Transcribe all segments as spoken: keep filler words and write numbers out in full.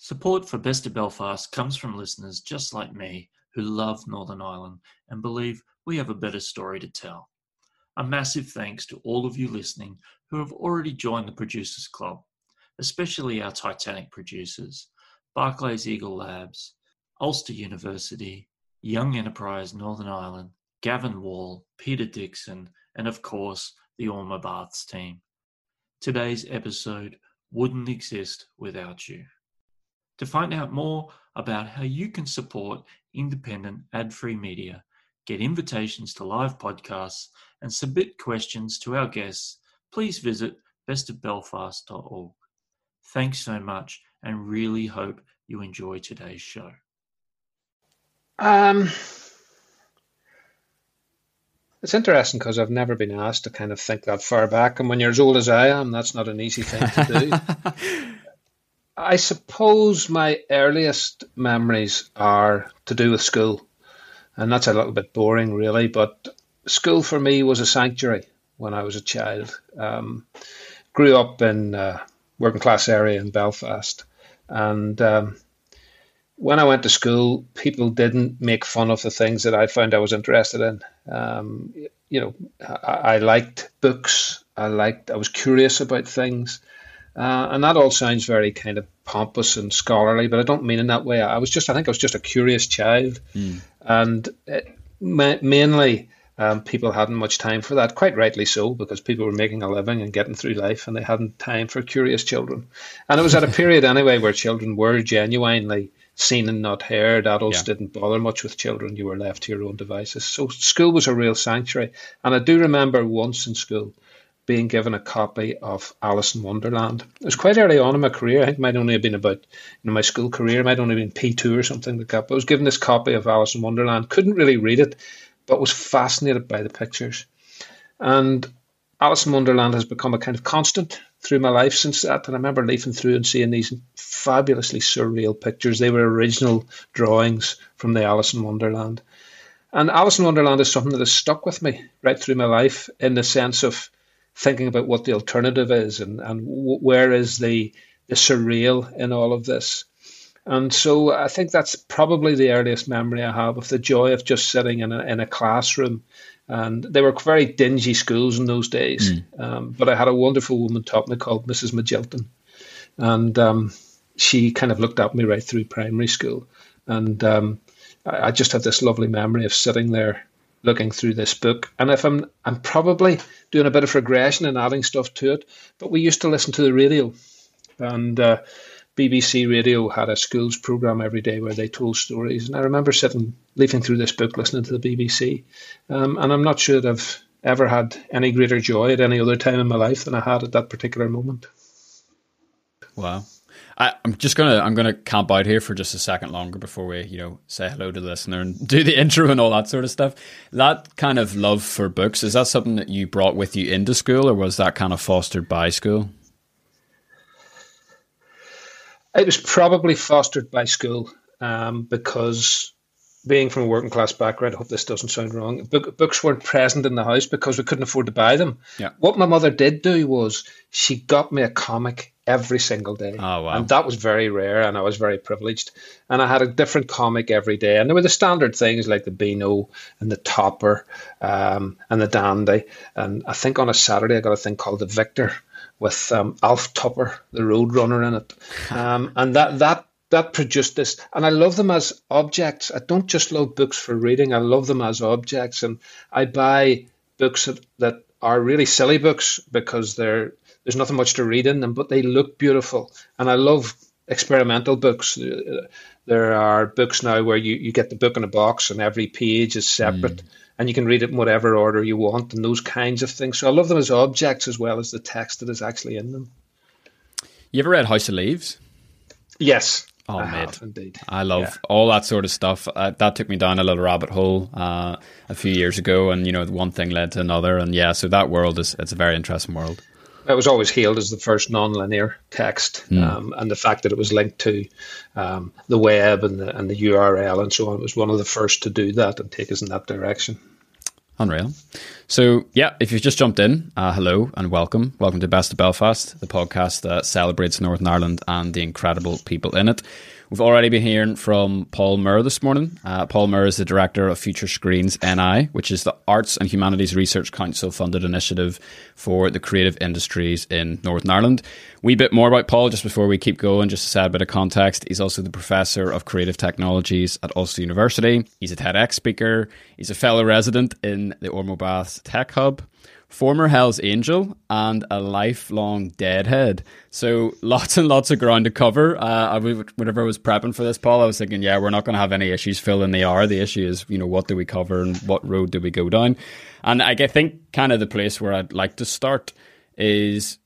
Support for Best of Belfast comes from listeners just like me who love Northern Ireland and believe we have a better story to tell. A massive thanks to all of you listening who have already joined the Producers Club, especially our Titanic producers, Barclays Eagle Labs, Ulster University, Young Enterprise Northern Ireland, Gavin Wall, Peter Dixon, and of course, the Orma Baths team. Today's episode wouldn't exist without you. To find out more about how you can support independent ad-free media, get invitations to live podcasts, and submit questions to our guests, please visit best of belfast dot org. Thanks so much, and really hope you enjoy today's show. Um, it's interesting because I've never been asked to kind of think that far back, and when you're as old as I am, that's not an easy thing to do. I suppose my earliest memories are to do with school, and that's a little bit boring really, but school for me was a sanctuary when I was a child. Um, grew up in a working class area in Belfast, and um, when I went to school, people didn't make fun of the things that I found I was interested in. Um, you know, I, I liked books, I liked, I was curious about things. Uh, and that all sounds very kind of pompous and scholarly, but I don't mean in that way. I was just, I think I was just a curious child. Mm. And it, ma- mainly um, people hadn't much time for that, quite rightly so, because people were making a living and getting through life and they hadn't time for curious children. And it was at a period anyway where children were genuinely seen and not heard. Adults yeah. didn't bother much with children. You were left to your own devices. So school was a real sanctuary. And I do remember once in school being given a copy of Alice in Wonderland. It was quite early on in my career. I think it might only have been about, you know, my school career, it might only have been P two or something like that. But I was given this copy of Alice in Wonderland, couldn't really read it, but was fascinated by the pictures. And Alice in Wonderland has become a kind of constant through my life since that. And I remember leafing through and seeing these fabulously surreal pictures. They were original drawings from the Alice in Wonderland. And Alice in Wonderland is something that has stuck with me right through my life in the sense of thinking about what the alternative is and, and w- where is the, the surreal in all of this. And so I think that's probably the earliest memory I have of the joy of just sitting in a, in a classroom. And they were very dingy schools in those days. Mm. Um, but I had a wonderful woman taught me called Missus Magilton. And um, she kind of looked at me right through primary school. And um, I, I just have this lovely memory of sitting there looking through this book. And if I'm I'm probably doing a bit of regression and adding stuff to it, but we used to listen to the radio, and uh, B B C Radio had a schools program every day where they told stories. And I remember sitting, leafing through this book, listening to the B B C. Um, and I'm not sure that I've ever had any greater joy at any other time in my life than I had at that particular moment. Wow. I, I'm just gonna I'm gonna camp out here for just a second longer before we, you know, say hello to the listener and do the intro and all that sort of stuff. That kind of love for books, is that something that you brought with you into school, or was that kind of fostered by school? It was probably fostered by school, um, because being from a working class background, I hope this doesn't sound wrong, book, books weren't present in the house because we couldn't afford to buy them. Yeah. What my mother did do was she got me a comic every single day. Oh, wow. And that was very rare, and I was very privileged. And I had a different comic every day. And there were the standard things like the Beano and the Topper um, and the Dandy. And I think on a Saturday I got a thing called the Victor with um, Alf Tupper, the Roadrunner, in it. Um, and that that that produced this. And I love them as objects. I don't just love books for reading. I love them as objects. And I buy books that, that are really silly books because they're there's nothing much to read in them, but they look beautiful. And I love experimental books. There are books now where you, you get the book in a box and every page is separate, mm. and you can read it in whatever order you want and those kinds of things. So I love them as objects as well as the text that is actually in them. You ever read House of Leaves? Yes. Oh, I mate. have, indeed. I love yeah. all that sort of stuff. Uh, that took me down a little rabbit hole uh, a few years ago, and, you know, one thing led to another. And yeah, so that world is, it's a very interesting world. It was always hailed as the first non-linear text, mm. um, and the fact that it was linked to um, the web and the, and the U R L and so on, it was one of the first to do that and take us in that direction. Unreal. So, yeah, if you've just jumped in, uh, hello and welcome. Welcome to Best of Belfast, the podcast that celebrates Northern Ireland and the incredible people in it. We've already been hearing from Paul Moore this morning. Uh, Paul Moore is the director of Future Screens N I, which is the Arts and Humanities Research Council funded initiative for the creative industries in Northern Ireland. Wee bit more about Paul just before we keep going, just to set a bit of context. He's also the Professor of Creative Technologies at Ulster University. He's a TEDx speaker. He's a fellow resident in the Ormeau Baths Tech Hub, former Hells Angel, and a lifelong Deadhead. So lots and lots of ground to cover. Uh, I, whenever I was prepping for this, Paul, I was thinking, yeah, we're not going to have any issues filling the hour. The issue is, you know, what do we cover and what road do we go down? And I think kind of the place where I'd like to start is,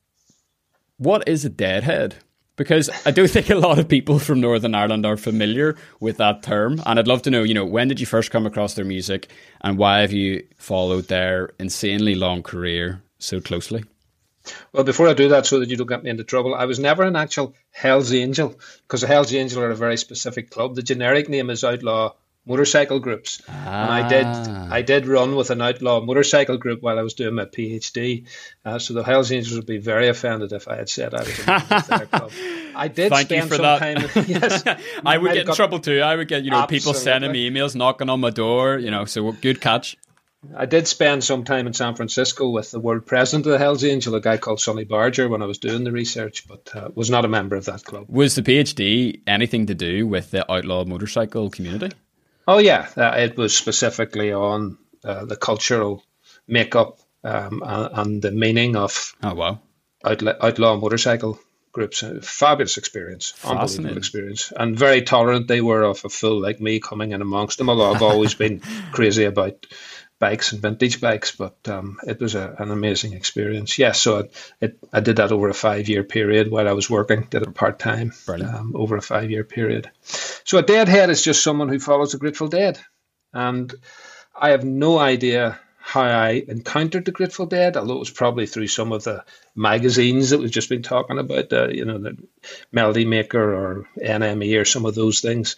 what is a Deadhead? Because I do think a lot of people from Northern Ireland are familiar with that term. And I'd love to know, you know, when did you first come across their music and why have you followed their insanely long career so closely? Well, before I do that, so that you don't get me into trouble, I was never an actual Hells Angel, because the Hells Angel are a very specific club. The generic name is Outlaw Motorcycle Groups. Ah. And I did I did run with an outlaw motorcycle group while I was doing my PhD. Uh, so the Hells Angels would be very offended if I had said I was a member of their club. I did Thank spend you for some that. time. Yes, I would get in trouble too. I would get, you know, Absolutely. people sending me emails, knocking on my door, you know, so good catch. I did spend some time in San Francisco with the world president of the Hells Angel, a guy called Sonny Barger, when I was doing the research, but uh, was not a member of that club. Was the PhD anything to do with the outlaw motorcycle community? Oh, yeah. Uh, it was specifically on uh, the cultural makeup um, and, and the meaning of oh, wow. outla- outlaw motorcycle groups. A fabulous experience, unbelievable experience, and very tolerant they were of a fool like me coming in amongst them, although I've always been crazy about bikes and vintage bikes, but um, it was a, an amazing experience. Yes, so it, it, I did that over a five-year period while I was working, did it part-time um, over a five-year period. So a Deadhead is just someone who follows the Grateful Dead. And I have no idea how I encountered the Grateful Dead, although it was probably through some of the magazines that we've just been talking about, uh, you know, the Melody Maker or N M E or some of those things.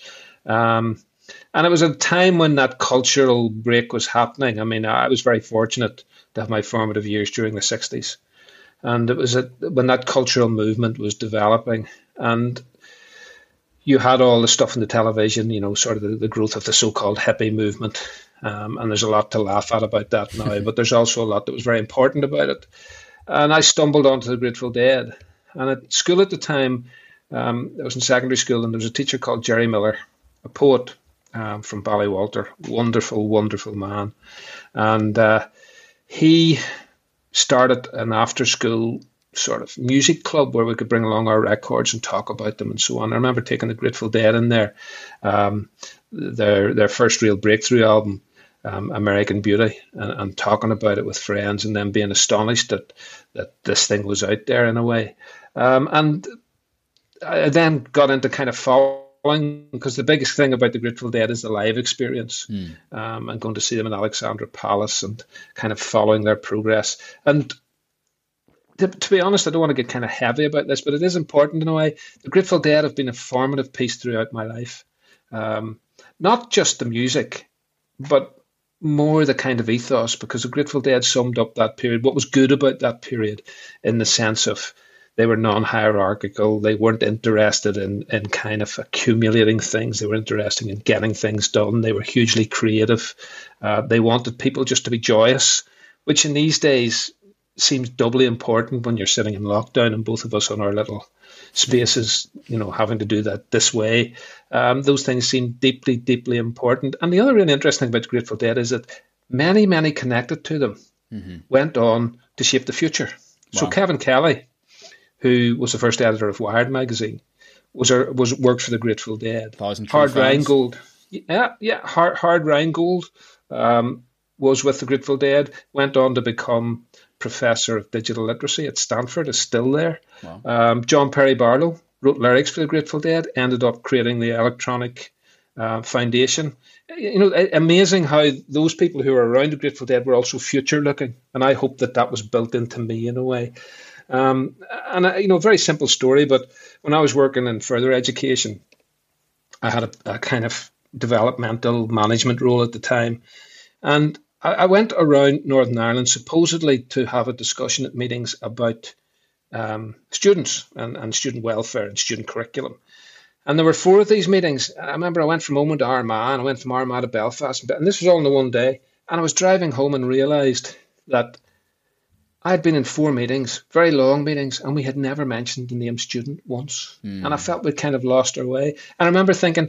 Um And it was a time when that cultural break was happening. I mean, I was very fortunate to have my formative years during the sixties. And it was a, when that cultural movement was developing. And you had all the stuff in the television, you know, sort of the, the growth of the so-called hippie movement. Um, and there's a lot to laugh at about that now. But there's also a lot that was very important about it. And I stumbled onto the Grateful Dead. And at school at the time, um, I was in secondary school, and there was a teacher called Jerry Miller, a poet. Um, from Ballywalter, wonderful, wonderful man. And uh, he started an after-school sort of music club where we could bring along our records and talk about them and so on. I remember taking the Grateful Dead in there, um, their their first real breakthrough album, um, American Beauty, and, and talking about it with friends and then being astonished that, that this thing was out there in a way. Um, and I then got into kind of following, because the biggest thing about the Grateful Dead is the live experience, mm. um, and going to see them in Alexandra Palace and kind of following their progress. And to, to be honest, I don't want to get kind of heavy about this, but it is important in a way. The Grateful Dead have been a formative piece throughout my life. Um, not just the music, but more the kind of ethos, because the Grateful Dead summed up that period, what was good about that period, in the sense of they were non-hierarchical. They weren't interested in, in kind of accumulating things. They were interested in getting things done. They were hugely creative. Uh, they wanted people just to be joyous, which in these days seems doubly important when you're sitting in lockdown and both of us on our little spaces, you know, having to do that this way. Um, those things seem deeply, deeply important. And the other really interesting thing about the Grateful Dead is that many, many connected to them mm-hmm. went on to shape the future. Wow. So Kevin Kelly, who was the first editor of Wired magazine, was a, was worked for the Grateful Dead. Hard Rheingold, yeah, yeah, Hard, Hard Rheingold um, was with the Grateful Dead. Went on to become professor of digital literacy at Stanford. Is still there. Wow. Um, John Perry Barlow wrote lyrics for the Grateful Dead. Ended up creating the Electronic uh, Foundation. You know, amazing how those people who were around the Grateful Dead were also future looking, and I hope that that was built into me in a way. Um, and, uh, you know, very simple story, but when I was working in further education, I had a, a kind of developmental management role at the time. And I, I went around Northern Ireland supposedly to have a discussion at meetings about um, students and, and student welfare and student curriculum. And there were four of these meetings. I remember I went from Omagh to Armagh, and I went from Armagh to Belfast, and this was all in the one day. And I was driving home and realised that I had been in four meetings, very long meetings, and we had never mentioned the name student once. Mm. And I felt we'd kind of lost our way. And I remember thinking,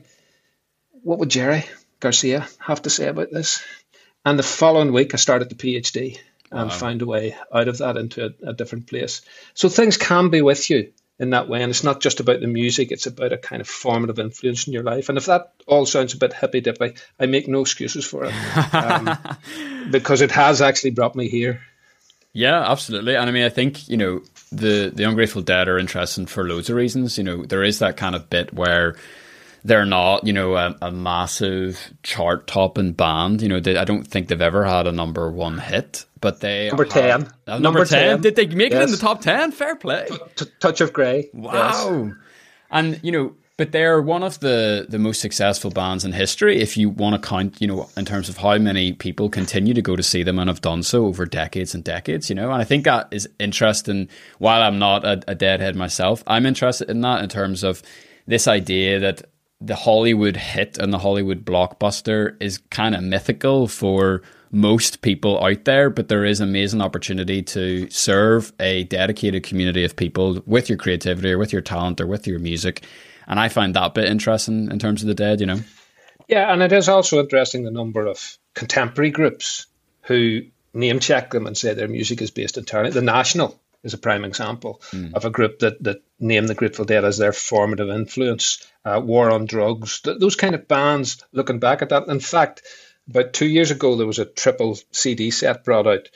what would Jerry Garcia have to say about this? And the following week, I started the PhD and wow. found a way out of that into a, a different place. So things can be with you in that way. And it's not just about the music, it's about a kind of formative influence in your life. And if that all sounds a bit hippy-dippy, I make no excuses for it um, because it has actually brought me here. Yeah, absolutely. And I mean, I think, you know, the, the Ungrateful Dead are interesting for loads of reasons. You know, there is that kind of bit where they're not, you know, a, a massive chart-topping band. You know, they, I don't think they've ever had a number one hit, but they number ten. Have, uh, number, number ten. ten. Did they make yes. it in the top ten? Fair play. T- touch of Grey. Wow. Yes. And you know, but they're one of the the most successful bands in history. If you want to count, you know, in terms of how many people continue to go to see them and have done so over decades and decades. You know, and I think that is interesting. While I'm not a, a Deadhead myself, I'm interested in that in terms of this idea that the Hollywood hit and the Hollywood blockbuster is kind of mythical for most people out there, but there is amazing opportunity to serve a dedicated community of people with your creativity or with your talent or with your music. And I find that bit interesting in terms of the Dead, you know? Yeah, and it is also interesting the number of contemporary groups who name check them and say their music is based entirely. The National is a prime example mm. of a group that, that named the Grateful Dead as their formative influence. Uh, War on Drugs, th- those kind of bands, looking back at that. In fact, about two years ago, there was a triple C D set brought out.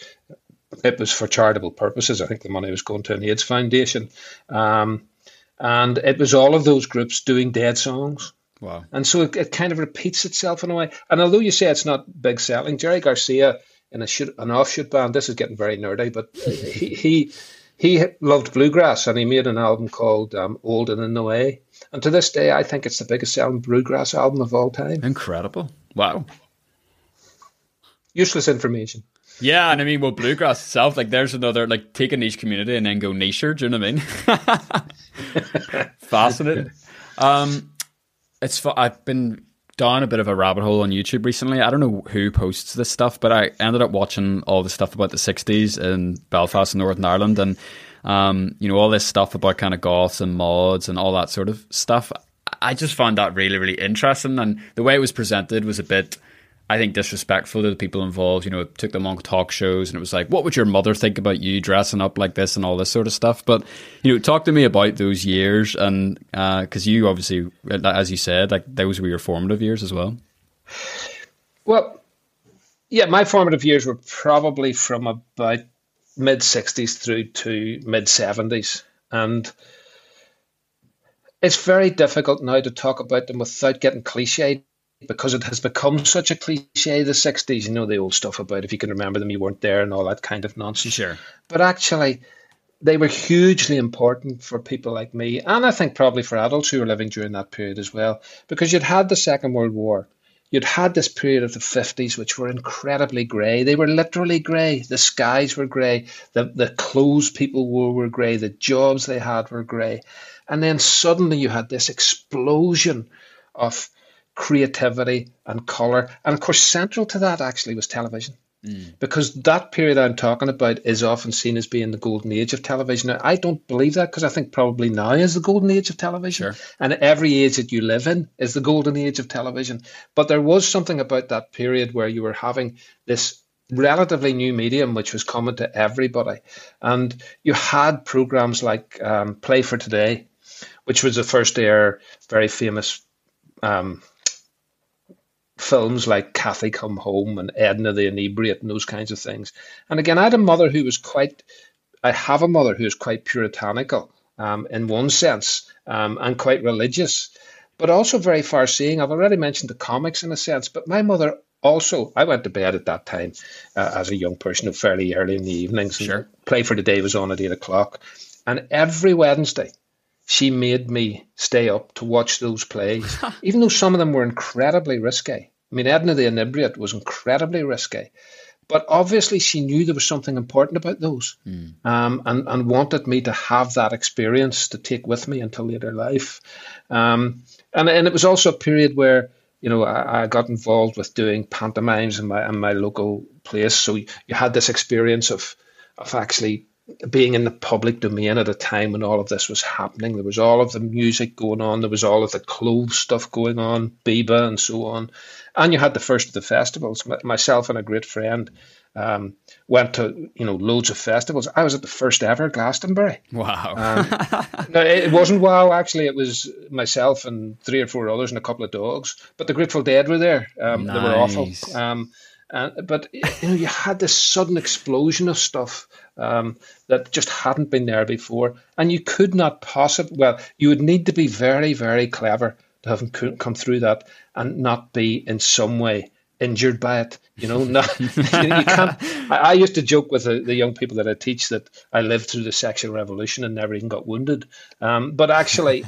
It was for charitable purposes. I think the money was going to an AIDS foundation. Um, and it was all of those groups doing Dead songs. Wow. And so it, it kind of repeats itself in a way. And although you say it's not big selling, Jerry Garcia in a shoot, an offshoot band, this is getting very nerdy, but he... he He loved bluegrass and he made an album called um, Old and in the Way. And to this day, I think it's the biggest selling bluegrass album of all time. Incredible. Wow. Useless information. Yeah, and I mean, well, bluegrass itself, like there's another, like take a niche community and then go nicher, do you know what I mean? Fascinating. Um, it's I've been down a bit of a rabbit hole on YouTube recently. I don't know who posts this stuff, but I ended up watching all the stuff about the sixties in Belfast and Northern Ireland, and um, you know, all this stuff about kind of goths and mods and all that sort of stuff. I just found that really, really interesting, and the way it was presented was a bit, I think, disrespectful to the people involved. You know, it took them on talk shows and it was like, what would your mother think about you dressing up like this and all this sort of stuff? But, you know, talk to me about those years, and because uh, you obviously, as you said, like those were your formative years as well. Well, yeah, my formative years were probably from about mid-sixties through to mid-seventies. And it's very difficult now to talk about them without getting cliched, because it has become such a cliche, the sixties, you know, the old stuff about if you can remember them, you weren't there and all that kind of nonsense. Sure. But actually, they were hugely important for people like me, and I think probably for adults who were living during that period as well, because you'd had the Second World War. You'd had this period of the fifties, which were incredibly grey. They were literally grey. The skies were grey. The, the clothes people wore were grey. The jobs they had were grey. And then suddenly you had this explosion of creativity and colour. And of course, central to that actually was television. Mm. Because that period I'm talking about is often seen as being the golden age of television. Now, I don't believe that, because I think probably now is the golden age of television. Sure. And every age that you live in is the golden age of television. But there was something about that period where you were having this relatively new medium which was common to everybody. And you had programs like um, Play for Today, which was the first to air very famous um films like Kathy Come Home and Edna the Inebriate and those kinds of things. And again, I had a mother who was quite, I have a mother who is quite puritanical um, in one sense, um, and quite religious, but also very far-seeing. I've already mentioned the comics in a sense, but my mother also, I went to bed at that time uh, as a young person, fairly early in the evenings. Sure. Play for Today was on at eight o'clock. And every Wednesday, she made me stay up to watch those plays, even though some of them were incredibly risque. I mean, Edna the Inebriate was incredibly risque. But obviously she knew there was something important about those, mm. um, and, and wanted me to have that experience to take with me into later life. Um, and, and it was also a period where, you know, I, I got involved with doing pantomimes in my in my local place. So you, you had this experience of of actually being in the public domain at a time when all of this was happening. There was all of the music going on. There was all of the clothes stuff going on, Biba and so on. And you had the first of the festivals. M- myself and a great friend um, went to, you know, loads of festivals. I was at the first ever Glastonbury. Wow. um, no, it wasn't wow, actually. It was myself and three or four others and a couple of dogs. But the Grateful Dead were there. Um, nice. They were awful. Um, Uh, but you know, you had this sudden explosion of stuff um, that just hadn't been there before, and you could not possibly. Well, you would need to be very, very clever to have come through that and not be in some way injured by it. You know, not, you, you can't. I, I used to joke with the, the young people that I teach that I lived through the sexual revolution and never even got wounded. Um, but actually.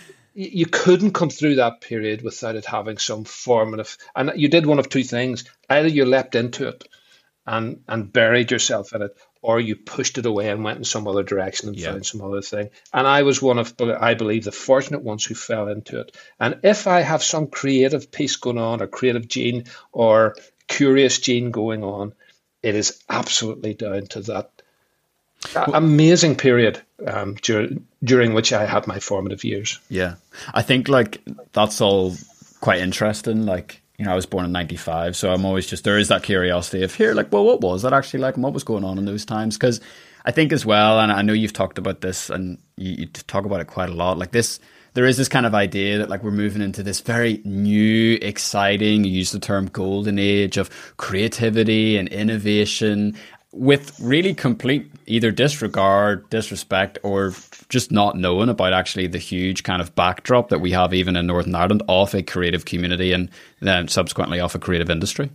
You couldn't come through that period without it having some formative, and you did one of two things. Either you leapt into it and and buried yourself in it, or you pushed it away and went in some other direction and yeah. found some other thing. And I was one of, I believe, the fortunate ones who fell into it. And if I have some creative piece going on, or creative gene, or curious gene going on, it is absolutely down to that well, amazing period um, during, during which I had my formative years. Yeah. I think like that's all quite interesting. Like, you know, I was born in ninety-five, so I'm always just, there is that curiosity of here, like, well, what was that actually like and what was going on in those times? Because I think as well, and I know you've talked about this and you, you talk about it quite a lot, like this, there is this kind of idea that like we're moving into this very new, exciting, you use the term golden age of creativity and innovation, with really complete either disregard, disrespect, or just not knowing about actually the huge kind of backdrop that we have even in Northern Ireland of a creative community and then subsequently of a creative industry.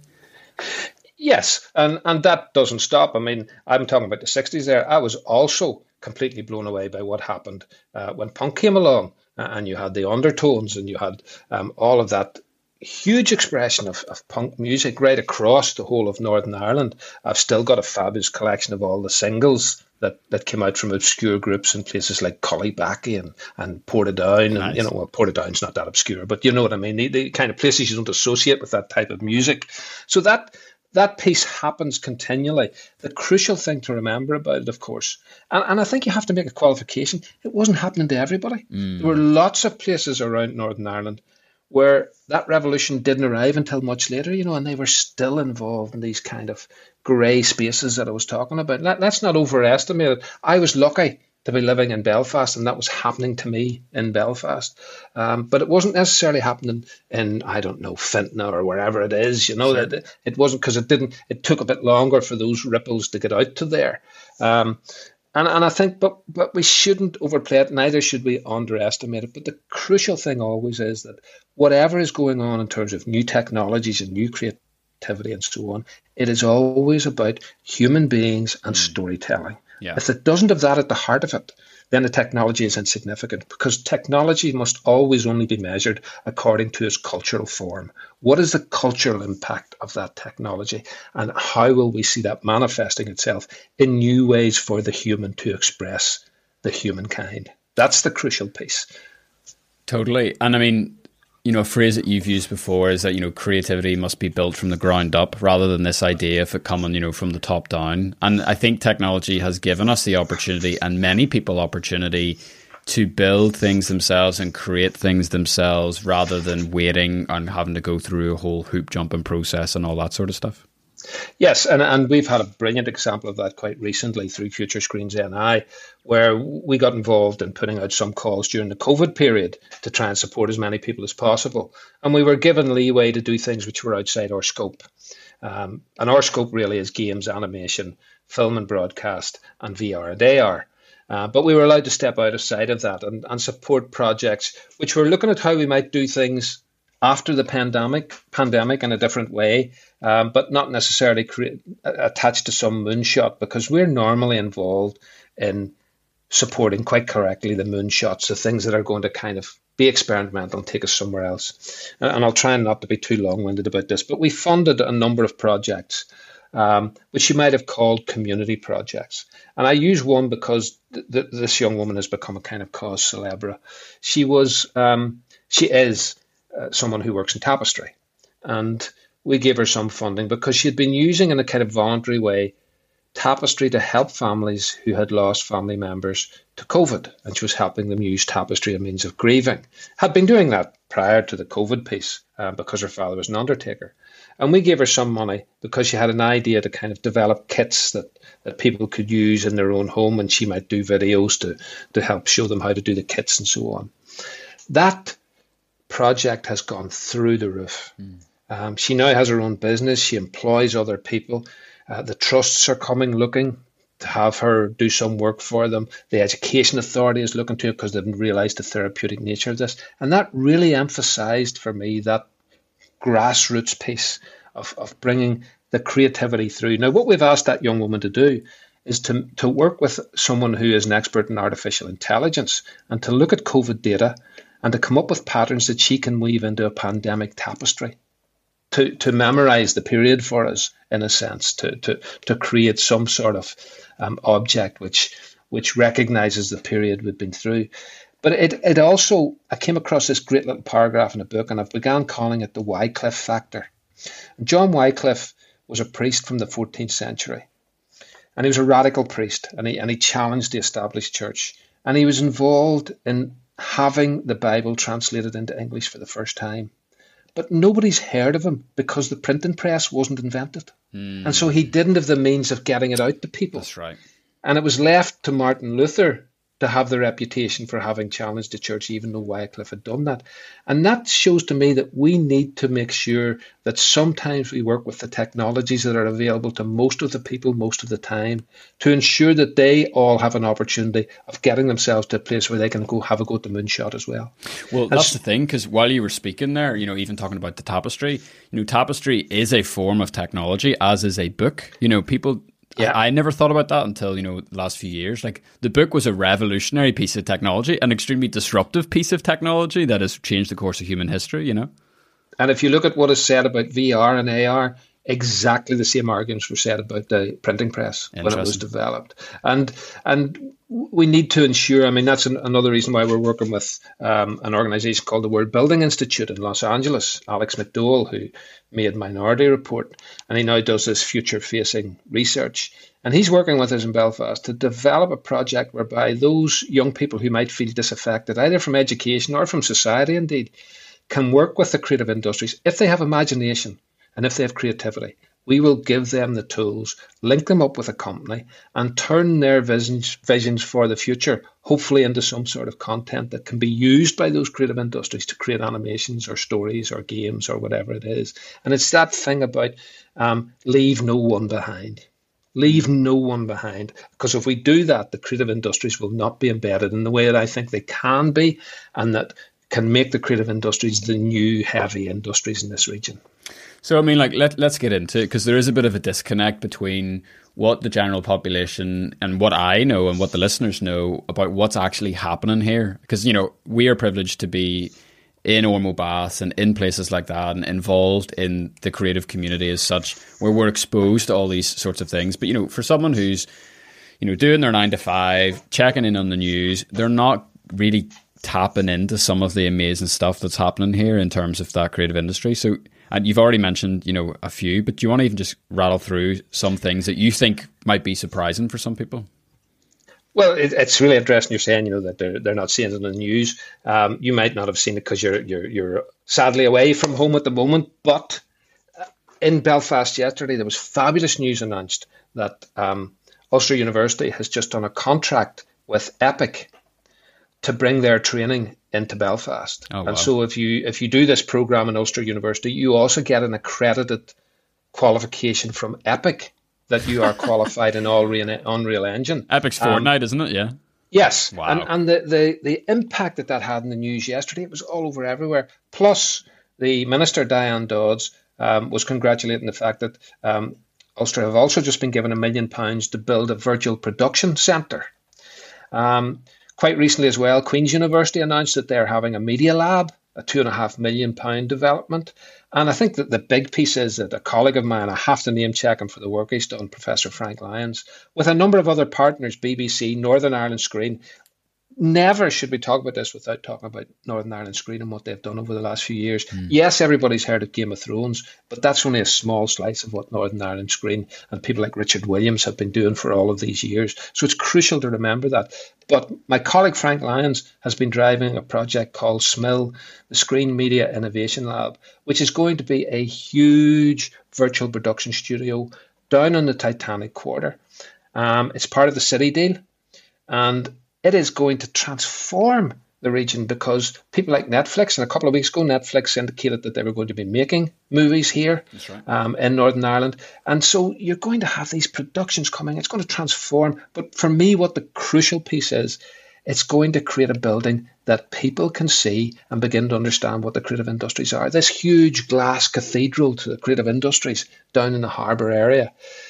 Yes, and, and that doesn't stop. I mean, I'm talking about the sixties there. I was also completely blown away by what happened uh, when punk came along, uh, and you had the undertones and you had um, all of that huge expression of, of punk music right across the whole of Northern Ireland. I've still got a fabulous collection of all the singles that, that came out from obscure groups in places like Cullybackey and, and Portadown. Nice. And, you know, well, Portadown's not that obscure, but you know what I mean? The, the kind of places you don't associate with that type of music. So that that piece happens continually. The crucial thing to remember about it, of course, and, and I think you have to make a qualification, it wasn't happening to everybody. Mm. There were lots of places around Northern Ireland where that revolution didn't arrive until much later, you know, and they were still involved in these kind of grey spaces that I was talking about. Let, let's not overestimate it. I was lucky to be living in Belfast, and that was happening to me in Belfast. Um, but it wasn't necessarily happening in, I don't know, Fintona or wherever it is, you know, sure. that it, it wasn't because it didn't, it took a bit longer for those ripples to get out to there. Um, And and I think, but but we shouldn't overplay it, neither should we underestimate it. But the crucial thing always is that whatever is going on in terms of new technologies and new creativity and so on, it is always about human beings and mm. storytelling. Yeah. If it doesn't have that at the heart of it, then the technology is insignificant, because technology must always only be measured according to its cultural form. What is the cultural impact of that technology, and how will we see that manifesting itself in new ways for the human to express the humankind? That's the crucial piece. Totally. And I mean, you know, a phrase that you've used before is that, you know, creativity must be built from the ground up rather than this idea of it coming, you know, from the top down. And I think technology has given us the opportunity, and many people opportunity, to build things themselves and create things themselves rather than waiting and having to go through a whole hoop jumping process and all that sort of stuff. Yes, and, and we've had a brilliant example of that quite recently through Future Screens N I, where we got involved in putting out some calls during the COVID period to try and support as many people as possible. And we were given leeway to do things which were outside our scope. Um, and our scope really is games, animation, film and broadcast, and V R and A R. Uh, but we were allowed to step outside of that and, and support projects which were looking at how we might do things after the pandemic, pandemic in a different way, um, but not necessarily create, attached to some moonshot, because we're normally involved in supporting quite correctly the moonshots, the things that are going to kind of be experimental and take us somewhere else. And, and I'll try not to be too long-winded about this, but we funded a number of projects um, which you might have called community projects. And I use one because th- th- this young woman has become a kind of cause célèbre. She was, um, she is uh, someone who works in tapestry. And we gave her some funding because she had been using in a kind of voluntary way tapestry to help families who had lost family members to COVID. And she was helping them use tapestry as a means of grieving. Had been doing that prior to the COVID piece uh, because her father was an undertaker. And we gave her some money because she had an idea to kind of develop kits that, that people could use in their own home, and she might do videos to, to help show them how to do the kits and so on. That project has gone through the roof. Mm. Um, she now has her own business. She employs other people. Uh, the trusts are coming looking to have her do some work for them. The Education Authority is looking to it because they didn't realise the therapeutic nature of this. And that really emphasised for me that grassroots piece of, of bringing the creativity through. Now, what we've asked that young woman to do is to, to work with someone who is an expert in artificial intelligence and to look at COVID data and to come up with patterns that she can weave into a pandemic tapestry. To, to memorize the period for us, in a sense, to to, to create some sort of um, object which which recognizes the period we've been through. But it, it also, I came across this great little paragraph in a book, and I've began calling it the Wycliffe factor. John Wycliffe was a priest from the fourteenth century, and he was a radical priest, and he, and he challenged the established church, and he was involved in having the Bible translated into English for the first time. But nobody's heard of him because the printing press wasn't invented. Mm. And so he didn't have the means of getting it out to people. That's right. And it was left to Martin Luther to have the reputation for having challenged the church, even though Wycliffe had done that. And that shows to me that we need to make sure that sometimes we work with the technologies that are available to most of the people most of the time to ensure that they all have an opportunity of getting themselves to a place where they can go have a go at the moonshot as well. Well, that's the thing, because while you were speaking there, you know, even talking about the tapestry, you know, tapestry is a form of technology, as is a book. You know, people... Yeah. I, I never thought about that until, you know, the last few years. Like, the book was a revolutionary piece of technology, an extremely disruptive piece of technology that has changed the course of human history, you know? And if you look at what is said about V R and A R, exactly the same arguments were said about the printing press when it was developed. And and we need to ensure, I mean, that's an, another reason why we're working with um, an organisation called the World Building Institute in Los Angeles, Alex McDowell, who made Minority Report, and he now does this future-facing research. And he's working with us in Belfast to develop a project whereby those young people who might feel disaffected, either from education or from society indeed, can work with the creative industries if they have imagination and if they have creativity. We will give them the tools, link them up with a company, and turn their visions, visions for the future, hopefully into some sort of content that can be used by those creative industries to create animations or stories or games or whatever it is. And it's that thing about um, leave no one behind. Leave no one behind. Because if we do that, the creative industries will not be embedded in the way that I think they can be, and that can make the creative industries the new heavy industries in this region. So, I mean, like, let, let's get into it, because there is a bit of a disconnect between what the general population and what I know and what the listeners know about what's actually happening here. Because, you know, we are privileged to be in Ormeau Baths and in places like that and involved in the creative community as such, where we're exposed to all these sorts of things. But, you know, for someone who's, you know, doing their nine to five, checking in on the news, they're not really tapping into some of the amazing stuff that's happening here in terms of that creative industry. So, and you've already mentioned, you know, a few, but do you want to even just rattle through some things that you think might be surprising for some people? Well, it, it's really interesting you're saying, you know, that they're they're not seeing it in the news. Um, you might not have seen it because you're you're you're sadly away from home at the moment. But in Belfast yesterday, there was fabulous news announced that um, Ulster University has just done a contract with Epic to bring their training into Belfast. Oh, wow. And so if you if you do this program in Ulster University, you also get an accredited qualification from Epic that you are qualified in all Unreal Engine. Epic's Fortnite, um, isn't it? Yeah. Yes. Wow. And and the, the, the impact that that had in the news yesterday, it was all over everywhere. Plus, the Minister, Diane Dodds, um, was congratulating the fact that um, Ulster have also just been given a million pounds to build a virtual production centre. Um, quite recently as well, Queen's University announced that they're having a media lab a two and a half million pound development. And I think that the big piece is that a colleague of mine, I have to name check him for the work he's done, Professor Frank Lyons, with a number of other partners, B B C, Northern Ireland Screen. Never should we talk about this without talking about Northern Ireland Screen and what they've done over the last few years. Mm. Yes, everybody's heard of Game of Thrones, but that's only a small slice of what Northern Ireland Screen and people like Richard Williams have been doing for all of these years. So it's crucial to remember that. But my colleague Frank Lyons has been driving a project called SMIL, the Screen Media Innovation Lab, which is going to be a huge virtual production studio down on the Titanic Quarter. Um, it's part of the City Deal, and it is going to transform the region because people like Netflix, and a couple of weeks ago, Netflix indicated that they were going to be making movies here. That's right. um, in Northern Ireland. And so you're going to have these productions coming. It's going to transform. But for me, what the crucial piece is, it's going to create a building that people can see and begin to understand what the creative industries are. This huge glass cathedral to the creative industries down in the harbour area.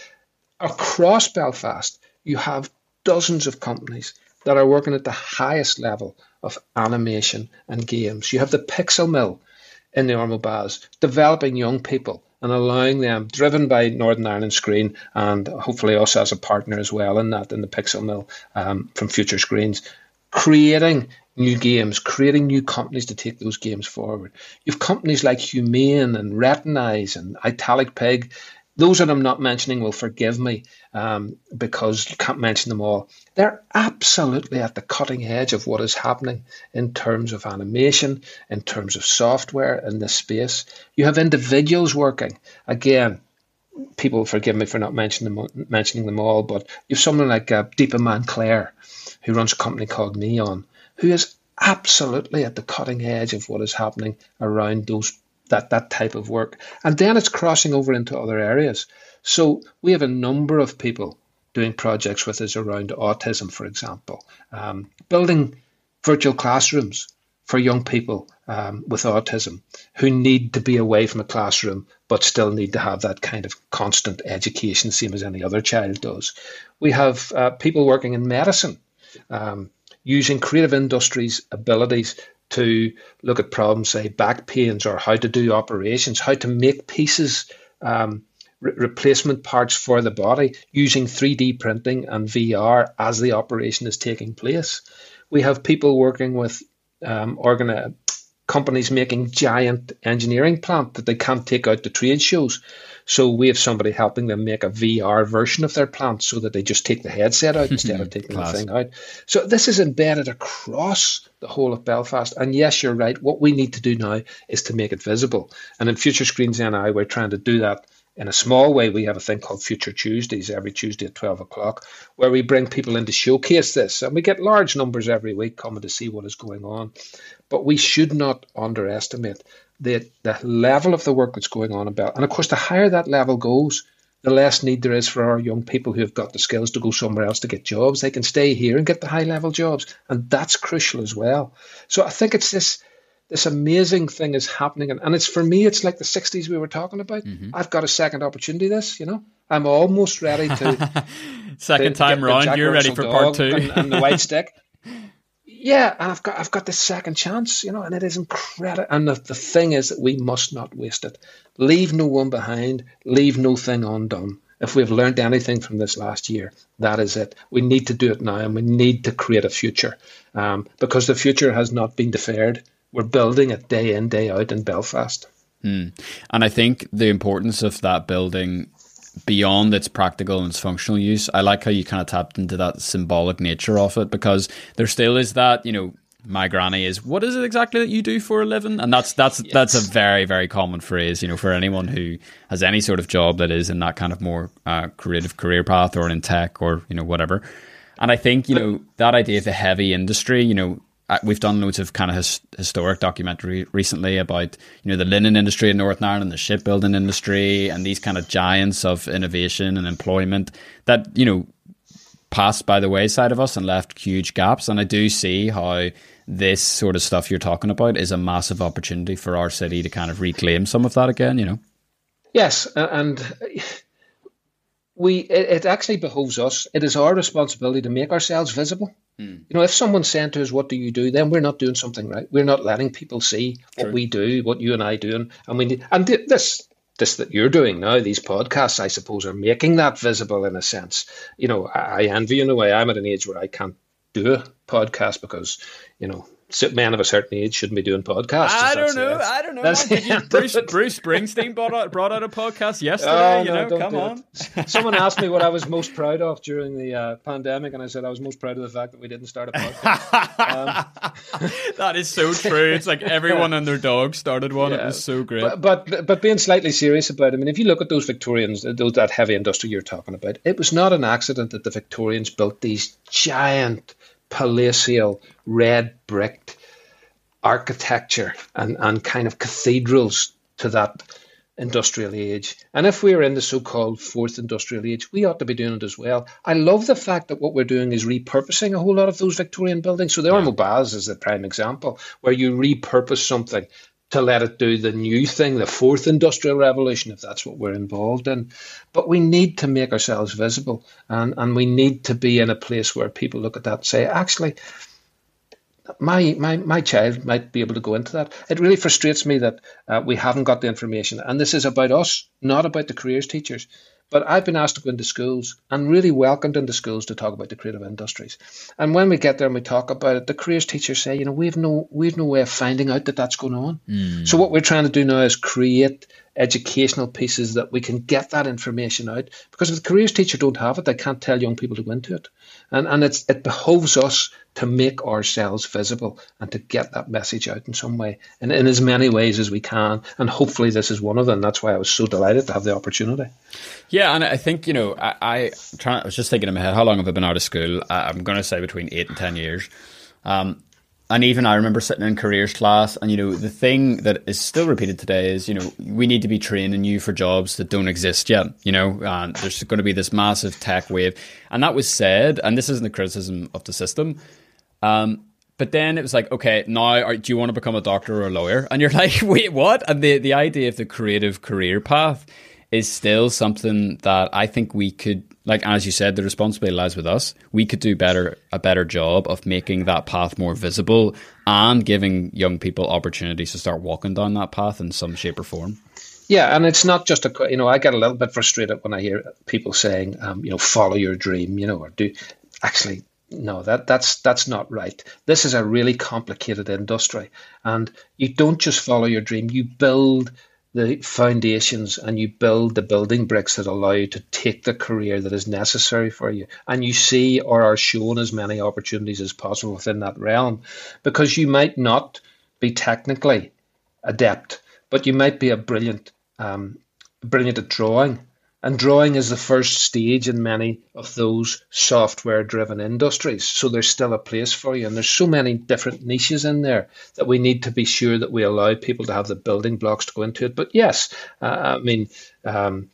Across Belfast, you have dozens of companies that are working at the highest level of animation and games. You have the Pixel Mill in the Ormeau-Baz, developing young people and allowing them, driven by Northern Ireland Screen and hopefully us as a partner as well in that, in the Pixel Mill um, from Future Screens, creating new games, creating new companies to take those games forward. You have companies like Humane and Retinize and Italic Pig. Those that I'm not mentioning will forgive me um, because you can't mention them all. They're absolutely at the cutting edge of what is happening in terms of animation, in terms of software in this space. You have individuals working. Again, people will forgive me for not mentioning them, mentioning them all, but you have someone like uh, Deepa Manclair, who runs a company called Neon, who is absolutely at the cutting edge of what is happening around those that that type of work. And then it's crossing over into other areas. So we have a number of people doing projects with us around autism, for example, um, building virtual classrooms for young people um, with autism who need to be away from a classroom but still need to have that kind of constant education, same as any other child does. We have uh, people working in medicine, um, using creative industries' abilities to look at problems, say back pains, or how to do operations, how to make pieces, um, re- replacement parts for the body using three D printing and V R as the operation is taking place. We have people working with um, organ- companies making giant engineering plant that they can't take out to trade shows. So we have somebody helping them make a V R version of their plant so that they just take the headset out instead of taking the thing out. So this is embedded across the whole of Belfast. And yes, you're right. What we need to do now is to make it visible. And in Future Screens N I, we're trying to do that in a small way. We have a thing called Future Tuesdays every Tuesday at twelve o'clock, where we bring people in to showcase this. And we get large numbers every week coming to see what is going on. But we should not underestimate the the level of the work that's going on about. And of course, the higher that level goes, the less need there is for our young people who have got the skills to go somewhere else to get jobs. They can stay here and get the high level jobs. And that's crucial as well. So I think it's this this amazing thing is happening. And, and it's, for me, it's like the sixties we were talking about. Mm-hmm. I've got a second opportunity this, you know. I'm almost ready to... second to time round, you're ready for part two. and, and the white stick. Yeah, and I've got I've got this second chance, you know, and it is incredible. And the, the thing is that we must not waste it. Leave no one behind. Leave no thing undone. If we've learned anything from this last year, that is it. We need to do it now, and we need to create a future um, because the future has not been deferred. We're building it day in, day out in Belfast. Hmm. And I think the importance of that building beyond its practical and its functional use, I like how you kind of tapped into that symbolic nature of it, because there still is that, you know, my granny is, what is it exactly that you do for a living? And that's that's yes. that's a very, very common phrase, you know, for anyone who has any sort of job that is in that kind of more uh, creative career path or in tech or, you know, whatever. And I think, you know, that idea of a heavy industry, you know, we've done loads of kind of his, historic documentary recently about, you know, the linen industry in Northern Ireland, the shipbuilding industry, and these kind of giants of innovation and employment that, you know, passed by the wayside of us and left huge gaps. And I do see how this sort of stuff you're talking about is a massive opportunity for our city to kind of reclaim some of that again, you know? Yes, and we it, it actually behoves us. It is our responsibility to make ourselves visible. Mm. You know, if someone's saying to us, what do you do? Then we're not doing something right. We're not letting people see what True. we do, what you and I do. And, and we need, and this, this that you're doing now, these podcasts, I suppose, are making that visible in a sense. You know, I, I envy you in a way. I'm at an age where I can't do a podcast because, you know, men of a certain age shouldn't be doing podcasts. I don't know. I don't know. You, Bruce, Bruce Springsteen brought out, brought out a podcast yesterday. Oh, you no, know, come on. Someone asked me what I was most proud of during the uh, pandemic, and I said I was most proud of the fact that we didn't start a podcast. um, that is so true. It's like everyone and their dog started one. Yeah. It was so great. But, but but being slightly serious about it, I mean, if you look at those Victorians, those, that heavy industry you're talking about, it was not an accident that the Victorians built these giant palatial, red bricked architecture and, and kind of cathedrals to that industrial age. And if we're in the so-called fourth industrial age, we ought to be doing it as well. I love the fact that what we're doing is repurposing a whole lot of those Victorian buildings. So the yeah. Armobiles is the prime example, where you repurpose something to let it do the new thing, the fourth industrial revolution, if that's what we're involved in. But we need to make ourselves visible, and, and we need to be in a place where people look at that and say, actually, my my my child might be able to go into that. It really frustrates me that uh, we haven't got the information. And this is about us, not about the careers teachers. But I've been asked to go into schools and really welcomed into schools to talk about the creative industries. And when we get there and we talk about it, the careers teachers say, you know, we've no we've no way of finding out that that's going on. Mm. So what we're trying to do now is create educational pieces that we can get that information out. Because if the careers teacher don't have it, they can't tell young people to go into it. And and it's it behoves us to make ourselves visible and to get that message out in some way, in, in as many ways as we can. And hopefully this is one of them. That's why I was so delighted to have the opportunity. Yeah, and I think, you know, I, I, trying, I was just thinking in my head, how long have I been out of school? I, I'm going to say between eight and ten years. Um, and even I remember sitting in careers class, and, you know, the thing that is still repeated today is, you know, we need to be training you for jobs that don't exist yet. You know, and there's going to be this massive tech wave. And that was said, and this isn't a criticism of the system, um, but then it was like, okay, now are, do you want to become a doctor or a lawyer? And you're like, wait, what? And the, the idea of the creative career path is still something that I think we could, like, as you said, the responsibility lies with us. We could do better, a better job of making that path more visible and giving young people opportunities to start walking down that path in some shape or form. Yeah, and it's not just a, you know, I get a little bit frustrated when I hear people saying, um, you know, follow your dream, you know, or do, actually, no, that that's that's not right. This is a really complicated industry, and you don't just follow your dream. You build the foundations and you build the building bricks that allow you to take the career that is necessary for you. And you see or are shown as many opportunities as possible within that realm, because you might not be technically adept, but you might be a brilliant, um, brilliant at drawing. And drawing is the first stage in many of those software-driven industries. So there's still a place for you. And there's so many different niches in there that we need to be sure that we allow people to have the building blocks to go into it. But yes, uh, I mean, um,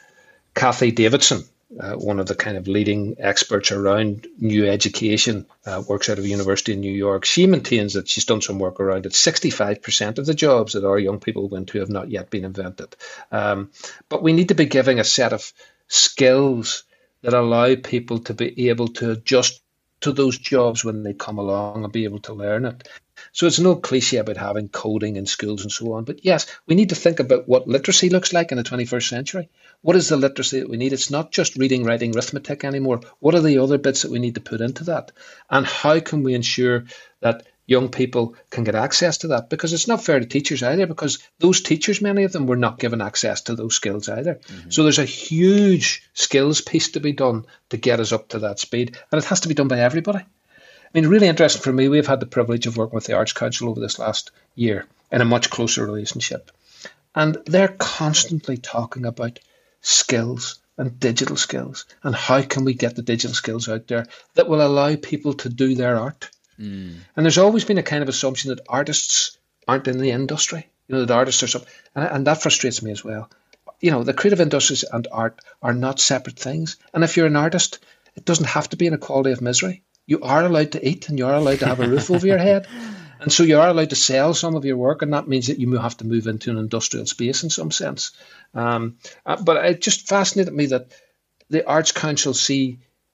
Kathy Davidson, uh, one of the kind of leading experts around new education, uh, works out of a university in New York. She maintains that she's done some work around it. sixty-five percent of the jobs that our young people go into have not yet been invented. Um, but we need to be giving a set of skills that allow people to be able to adjust to those jobs when they come along and be able to learn it. So it's no cliche about having coding in schools and so on. But yes, we need to think about what literacy looks like in the twenty-first century. What is the literacy that we need? It's not just reading, writing, arithmetic anymore. What are the other bits that we need to put into that? And how can we ensure that young people can get access to that? Because it's not fair to teachers either, because those teachers, many of them, were not given access to those skills either. Mm-hmm. So there's a huge skills piece to be done to get us up to that speed. And it has to be done by everybody. I mean, really interesting for me, we've had the privilege of working with the Arts Council over this last year in a much closer relationship. And they're constantly talking about skills and digital skills and how can we get the digital skills out there that will allow people to do their art. Mm. And there's always been a kind of assumption that artists aren't in the industry, you know, that artists are something, and, and that frustrates me as well. You know, the creative industries and art are not separate things. And if you're an artist, it doesn't have to be an equality of misery. You are allowed to eat and you are allowed to have a roof over your head. And so you are allowed to sell some of your work, and that means that you have to move into an industrial space in some sense. Um, uh, but it just fascinated me that the Arts Council see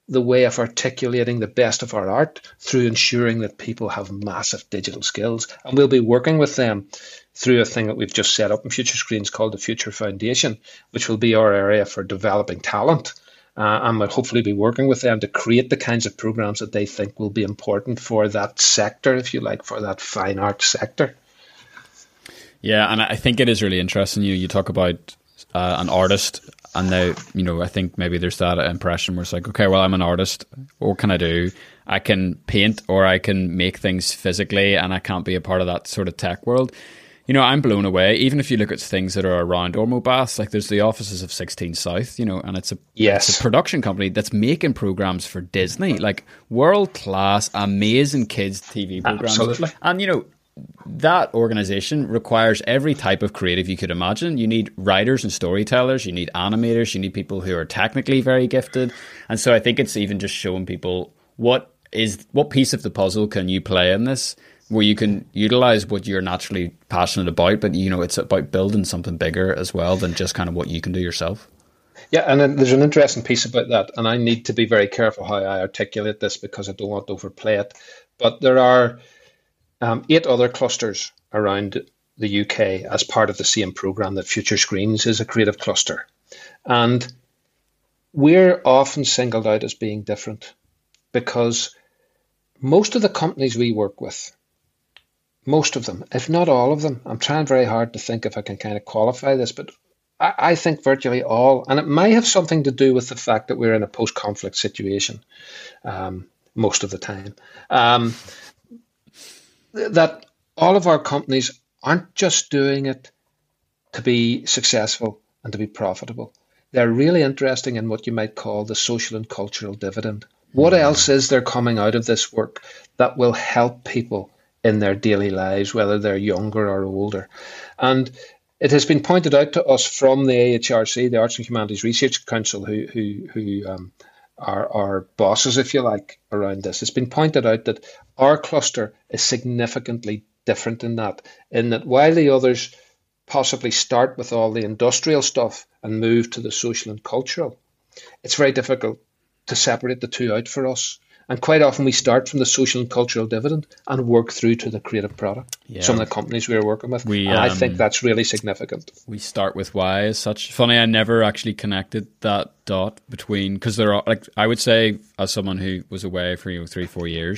the way of articulating the best of our art through ensuring that people have massive digital skills. And we'll be working with them through a thing that we've just set up in Future Screens called the Future Foundation, which will be our area for developing talent. Uh, and we'll hopefully be working with them to create the kinds of programs that they think will be important for that sector, if you like, for that fine art sector. Yeah, and I think it is really interesting. You you talk about uh, an artist, and now, you know, I think maybe there's that impression where it's like, okay, well, I'm an artist. What can I do? I can paint, or I can make things physically, and I can't be a part of that sort of tech world. You know, I'm blown away. Even if you look at things that are around Ormo Baths, like there's the offices of sixteen South, you know, and it's a, yes. it's a production company that's making programs for Disney, like world-class, amazing kids' T V programs. Absolutely. And, you know, that organization requires every type of creative you could imagine. You need writers and storytellers, you need animators, you need people who are technically very gifted. And so I think it's even just showing people what is what piece of the puzzle can you play in this, where you can utilize what you're naturally passionate about, but, you know, it's about building something bigger as well than just kind of what you can do yourself. Yeah, and then there's an interesting piece about that, and I need to be very careful how I articulate this because I don't want to overplay it. But there are um, eight other clusters around the U K as part of the same program that Future Screens is a creative cluster. And we're often singled out as being different because most of the companies we work with, most of them, if not all of them, I'm trying very hard to think if I can kind of qualify this, but I, I think virtually all, and it might have something to do with the fact that we're in a post-conflict situation um, most of the time, um, that all of our companies aren't just doing it to be successful and to be profitable. They're really interesting in what you might call the social and cultural dividend. What else is there coming out of this work that will help people in their daily lives, whether they're younger or older? And it has been pointed out to us from the A H R C, the Arts and Humanities Research Council, who who, who um, are our bosses, if you like, around this. It's been pointed out that our cluster is significantly different in that, in that while the others possibly start with all the industrial stuff and move to the social and cultural, it's very difficult to separate the two out for us. And quite often we start from the social and cultural dividend and work through to the creative product. Yeah. Some of the companies we're working with. We, and um, I think that's really significant. We start with why as such. Funny, I never actually connected that dot between, because there are, like, I would say, as someone who was away for, you know, three, four years,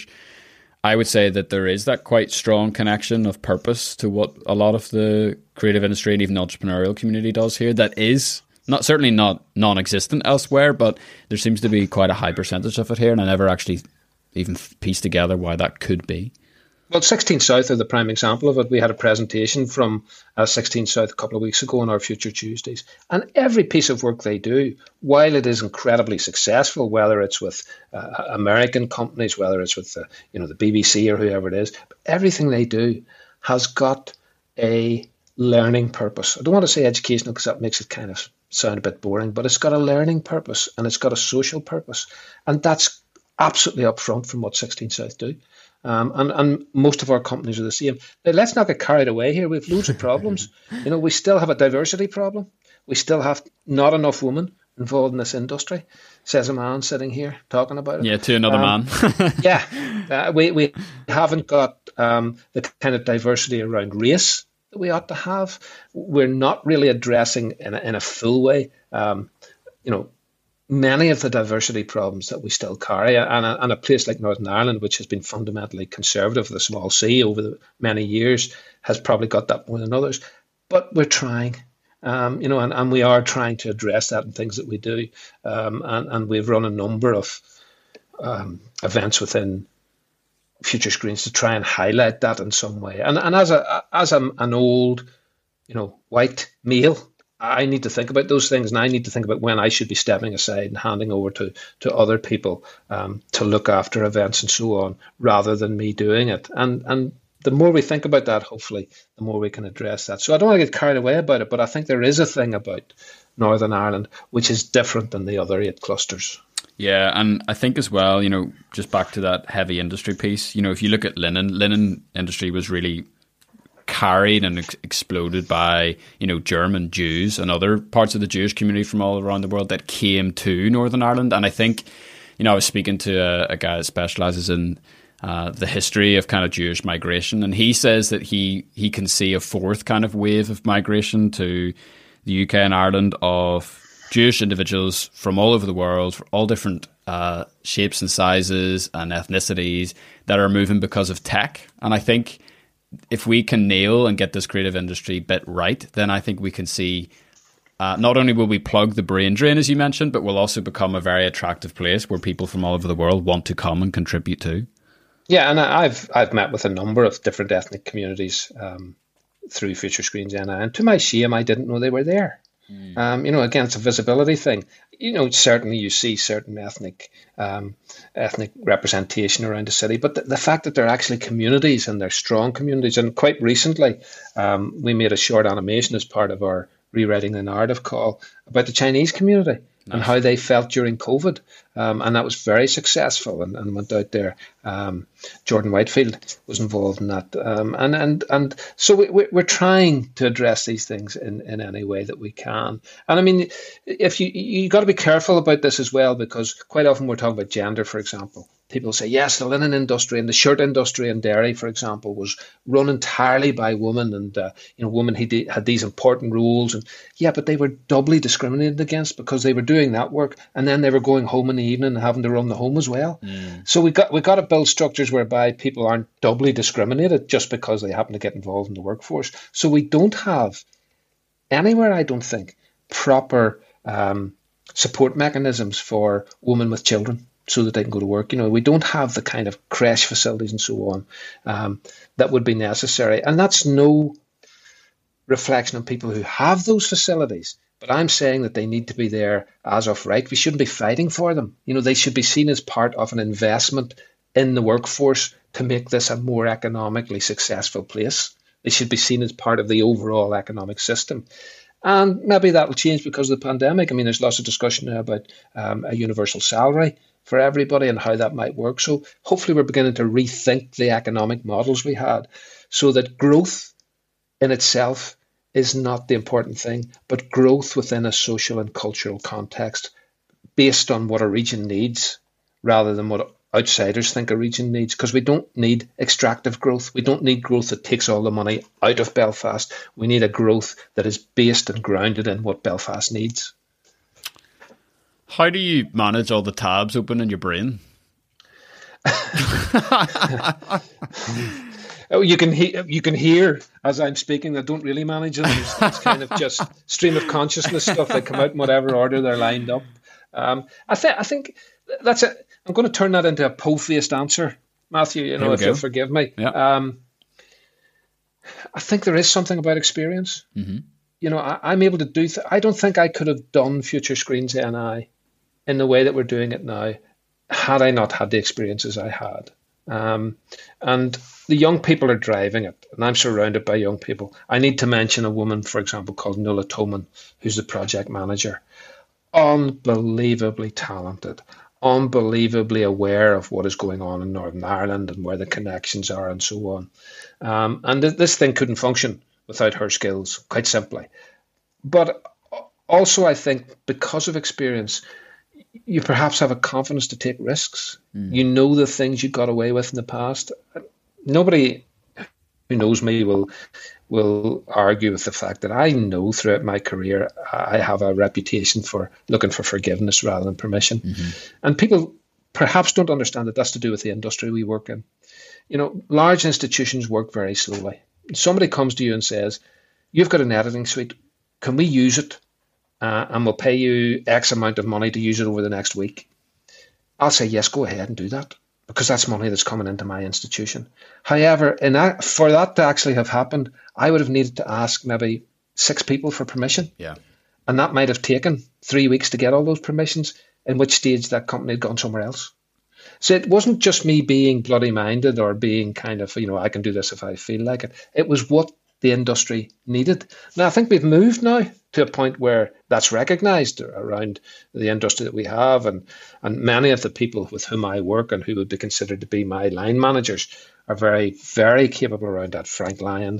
I would say that there is that quite strong connection of purpose to what a lot of the creative industry and even entrepreneurial community does here. That is not certainly not non-existent elsewhere, but there seems to be quite a high percentage of it here, and I never actually even pieced together why that could be. Well, sixteen South are the prime example of it. We had a presentation from uh, sixteen South a couple of weeks ago on our Future Tuesdays, and every piece of work they do, while it is incredibly successful, whether it's with uh, American companies, whether it's with the, you know, the B B C or whoever it is, everything they do has got a learning purpose. I don't want to say educational because that makes it kind of sound a bit boring, but it's got a learning purpose and it's got a social purpose, and that's absolutely upfront from what sixteen South do. Um, and, and most of our companies are the same. Now, let's not get carried away here. We have loads of problems. You know, we still have a diversity problem. We still have not enough women involved in this industry, says a man sitting here talking about it. Yeah, to another um, man. yeah, uh, we, we haven't got um, the kind of diversity around race that we ought to have. We're not really addressing in a, in a full way, um, you know, many of the diversity problems that we still carry, and a, and a place like Northern Ireland, which has been fundamentally conservative with a small c over the many years, has probably got that more than others. But we're trying, um, you know, and, and we are trying to address that in things that we do. Um, and, and we've run a number of um, events within Future Screens to try and highlight that in some way. And and as a as a, an old, you know, white male, I need to think about those things, and I need to think about when I should be stepping aside and handing over to, to other people um, to look after events and so on, rather than me doing it. And and the more we think about that, hopefully, the more we can address that. So I don't want to get carried away about it, but I think there is a thing about Northern Ireland which is different than the other eight clusters. Yeah, and I think as well, you know, just back to that heavy industry piece, you know, if you look at linen, linen industry was really carried and ex- exploded by, you know, German Jews and other parts of the Jewish community from all around the world that came to Northern Ireland. And I think you know, I was speaking to a, a guy that specializes in uh, the history of kind of Jewish migration, and he says that he he can see a fourth kind of wave of migration to the U K and Ireland of Jewish individuals from all over the world, for all different uh, shapes and sizes and ethnicities that are moving because of tech. And I think if we can nail and get this creative industry bit right, then I think we can see uh, not only will we plug the brain drain, as you mentioned, but we'll also become a very attractive place where people from all over the world want to come and contribute to. Yeah, and I've I've met with a number of different ethnic communities um, through Future Screens N I, and to my shame, I didn't know they were there. Mm. Um, you know, again, it's a visibility thing. You know, certainly you see certain ethnic um, ethnic representation around the city, but the, the fact that they're actually communities and they're strong communities. And quite recently, um, we made a short animation as part of our Rewriting the Narrative call about the Chinese community. Nice. And how they felt during COVID. Um, and that was very successful and, and went out there. Um, Jordan Whitefield was involved in that. Um, and, and, and so we, we're trying to address these things in, in any way that we can. And I mean, if you, you got to be careful about this as well, because quite often we're talking about gender, for example. People say, yes, the linen industry and the shirt industry in Derry, for example, was run entirely by women. And, uh, you know, women had, had these important roles. And yeah, but they were doubly discriminated against because they were doing that work. And then they were going home in the evening and having to run the home as well. Mm. So we got we got to build structures whereby people aren't doubly discriminated just because they happen to get involved in the workforce. So we don't have anywhere, I don't think, proper um, support mechanisms for women with children, so that they can go to work. You know, we don't have the kind of creche facilities and so on um, that would be necessary. And that's no reflection on people who have those facilities. But I'm saying that they need to be there as of right. We shouldn't be fighting for them. You know, they should be seen as part of an investment in the workforce to make this a more economically successful place. They should be seen as part of the overall economic system. And maybe that will change because of the pandemic. I mean, there's lots of discussion now about um, a universal salary for everybody and how that might work. So hopefully we're beginning to rethink the economic models we had so that growth in itself is not the important thing, but growth within a social and cultural context based on what a region needs rather than what outsiders think a region needs. Because we don't need extractive growth. We don't need growth that takes all the money out of Belfast. We need a growth that is based and grounded in what Belfast needs. How do you manage all the tabs open in your brain? Oh, you can he- you can hear as I'm speaking. I don't really manage them. It's, it's kind of just stream of consciousness stuff. They come out in whatever order they're lined up. Um, I think I think that's it. I'm going to turn that into a po-faced answer, Matthew. You know, if go. you'll forgive me. Yeah. Um, I think there is something about experience. Mm-hmm. You know, I, I'm able to do. Th- I don't think I could have done Future Screens N I in the way that we're doing it now had I not had the experiences I had. Um, and the young people are driving it, and I'm surrounded by young people. I need to mention a woman, for example, called Nuala Toman, who's the project manager. Unbelievably talented, unbelievably aware of what is going on in Northern Ireland and where the connections are and so on. Um, and th- this thing couldn't function without her skills, quite simply. But also, I think because of experience, you perhaps have a confidence to take risks. Mm. You know the things you got away with in the past. Nobody who knows me will will argue with the fact that I know throughout my career I have a reputation for looking for forgiveness rather than permission. Mm-hmm. And people perhaps don't understand that that's to do with the industry we work in. You know, large institutions work very slowly. Somebody comes to you and says, you've got an editing suite. Can we use it? Uh, and we'll pay you X amount of money to use it over the next week. I'll say, yes, go ahead and do that, because that's money that's coming into my institution. However, in that, for that to actually have happened, I would have needed to ask maybe six people for permission. Yeah. And that might have taken three weeks to get all those permissions, in which stage that company had gone somewhere else. So it wasn't just me being bloody minded or being kind of, you know, I can do this if I feel like it. It was what the industry needed. Now, I think we've moved now to a point where that's recognised around the industry that we have, and, and many of the people with whom I work and who would be considered to be my line managers are very, very capable around that. Frank Lyons,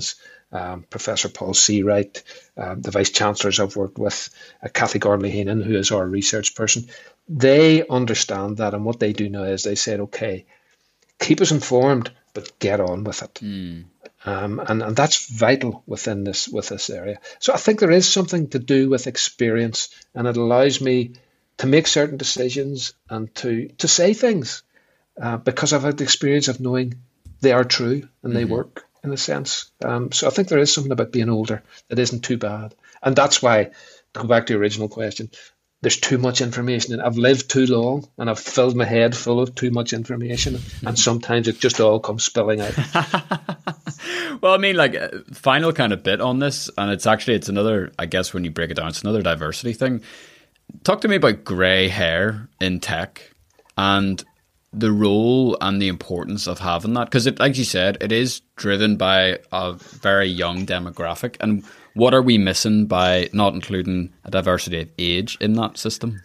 um, Professor Paul Seawright, uh, the Vice Chancellors I've worked with, uh, Kathy Gordley-Heenan, who is our research person. They understand that, and what they do now is they said, okay, keep us informed, but get on with it. Mm. Um, and, and that's vital within this with this area. So I think there is something to do with experience, and it allows me to make certain decisions and to, to say things uh, because I've had the experience of knowing they are true and they mm-hmm. work in a sense. Um, so I think there is something about being older that isn't too bad. And that's why, to go back to your original question, there's too much information, and I've lived too long and I've filled my head full of too much information, and sometimes it just all comes spilling out. Well, I mean, like, uh, final kind of bit on this, and it's actually, it's another, I guess when you break it down, it's another diversity thing. Talk to me about grey hair in tech and the role and the importance of having that, because it, like you said, it is driven by a very young demographic. And what are we missing by not including a diversity of age in that system?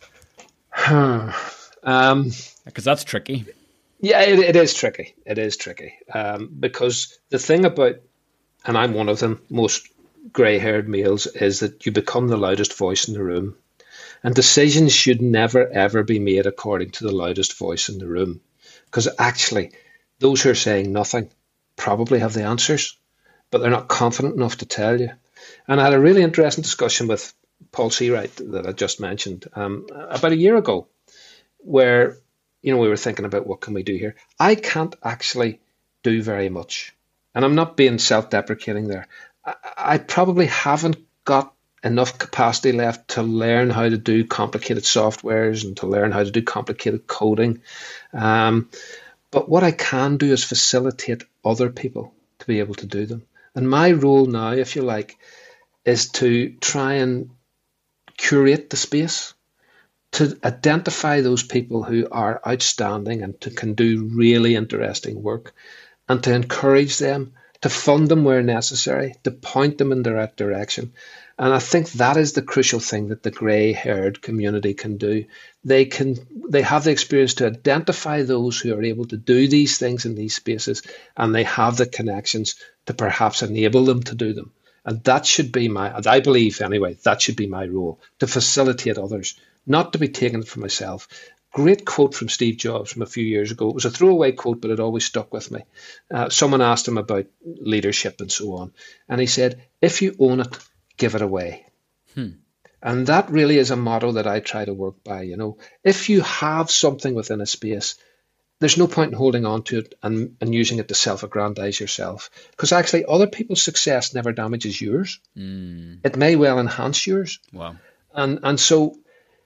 um, because that's tricky. Yeah, it, it is tricky. It is tricky um, because the thing about, and I'm one of them, most grey-haired males, is that you become the loudest voice in the room. And decisions should never, ever be made according to the loudest voice in the room. Because actually, those who are saying nothing probably have the answers, but they're not confident enough to tell you. And I had a really interesting discussion with Paul Seawright that I just mentioned um, about a year ago, where, you know, we were thinking about what can we do here. I can't actually do very much. And I'm not being self-deprecating there. I, I probably haven't got enough capacity left to learn how to do complicated softwares and to learn how to do complicated coding. Um, but what I can do is facilitate other people to be able to do them. And my role now, if you like, is to try and curate the space, to identify those people who are outstanding and to, can do really interesting work, and to encourage them, to fund them where necessary, to point them in the right direction. And I think that is the crucial thing that the grey-haired community can do. They can, they have the experience to identify those who are able to do these things in these spaces, and they have the connections to perhaps enable them to do them. And that should be my, I believe anyway, that should be my role, to facilitate others, not to be taken for myself. Great quote from Steve Jobs from a few years ago. It was a throwaway quote, but it always stuck with me. Uh, someone asked him about leadership and so on. And he said, if you own it, give it away. Hmm. And that really is a motto that I try to work by. You know, if you have something within a space, there's no point in holding on to it and, and using it to self-aggrandize yourself. Because actually other people's success never damages yours. Mm. It may well enhance yours. Wow. And and so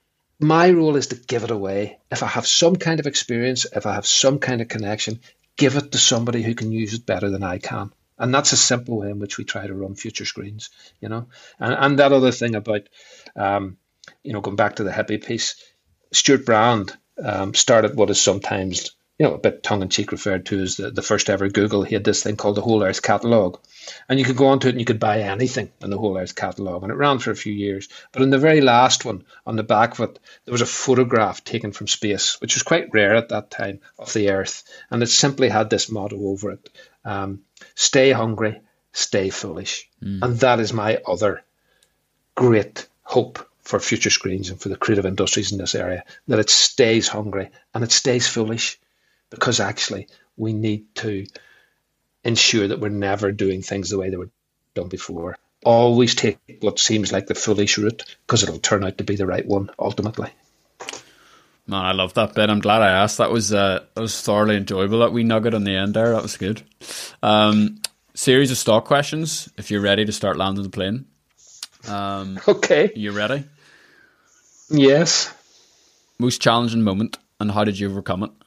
my role is to give it away. If I have some kind of experience, if I have some kind of connection, give it to somebody who can use it better than I can. And that's a simple way in which we try to run Future Screens, you know. And, and that other thing about, um, you know, going back to the hippie piece, Stuart Brand um, started what is sometimes, you know, a bit tongue-in-cheek referred to as the, the first ever Google. He had this thing called the Whole Earth Catalogue. And you could go onto it and you could buy anything in the Whole Earth Catalogue. And it ran for a few years. But in the very last one, on the back of it, there was a photograph taken from space, which was quite rare at that time, of the Earth. And it simply had this motto over it. Um, stay hungry, stay foolish. Mm. And that is my other great hope for Future Screens and for the creative industries in this area, that it stays hungry and it stays foolish, because actually we need to ensure that we're never doing things the way they were done before. Always take what seems like the foolish route, because it'll turn out to be the right one ultimately. Man, I love that bit. I'm glad I asked. That was uh, that was thoroughly enjoyable. That wee nugget on the end there. That was good. Um, series of stock questions. If you're ready to start landing the plane. Um, okay. You ready? Yes. Most challenging moment, and how did you overcome it?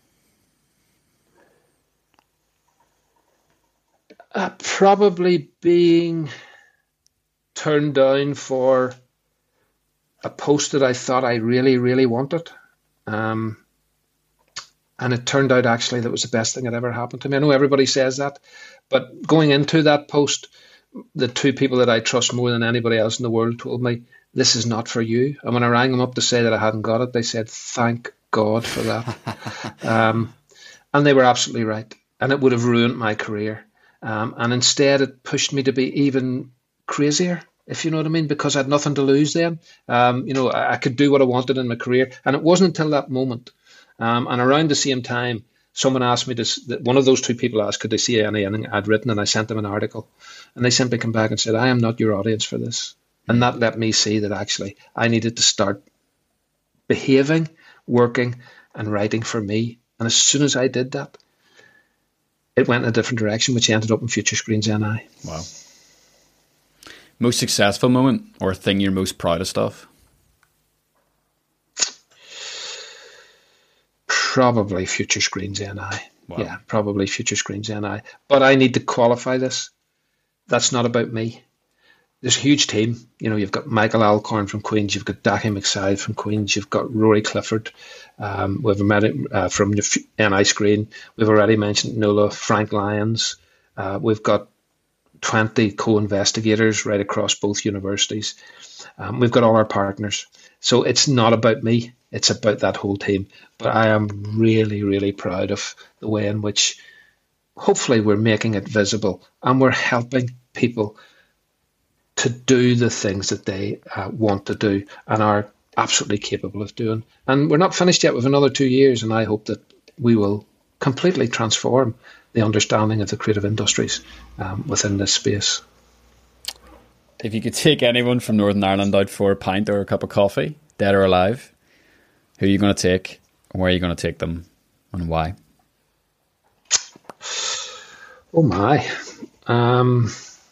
Uh, probably being turned down for a post that I thought I really, really wanted. Um, and it turned out actually that was the best thing that ever happened to me. I know everybody says that, but going into that post, the two people that I trust more than anybody else in the world told me, this is not for you. And when I rang them up to say that I hadn't got it, they said, thank God for that. um, and they were absolutely right. And it would have ruined my career. Um, and instead, it pushed me to be even crazier, if you know what I mean, because I had nothing to lose then. Um, you know, I, I could do what I wanted in my career. And it wasn't until that moment. Um, and around the same time, someone asked me this, that one of those two people asked, could they see anything I'd written? And I sent them an article. And they simply come back and said, I am not your audience for this. And that let me see that actually I needed to start behaving, working, and writing for me. And as soon as I did that, it went in a different direction, which ended up in Future Screens N I. Wow. Most successful moment or thing you're most proudest of? Probably Future Screens N I. Wow. Yeah, probably Future Screens N I. But I need to qualify this. That's not about me. There's a huge team. You know, you've got Michael Alcorn from Queen's, you've got Dahi McSide from Queen's, you've got Rory Clifford um, we've met it, uh, from the N I Screen. We've already mentioned Nola, Frank Lyons. Uh, we've got twenty co-investigators right across both universities. Um, we've got all our partners. So it's not about me. It's about that whole team. But I am really, really proud of the way in which hopefully we're making it visible and we're helping people to do the things that they uh, want to do and are absolutely capable of doing. And we're not finished yet with another two years, and I hope that we will completely transform the understanding of the creative industries um, within this space. If you could take anyone from Northern Ireland out for a pint or a cup of coffee, dead or alive, who are you going to take, where are you going to take them, and why? Oh my. Um...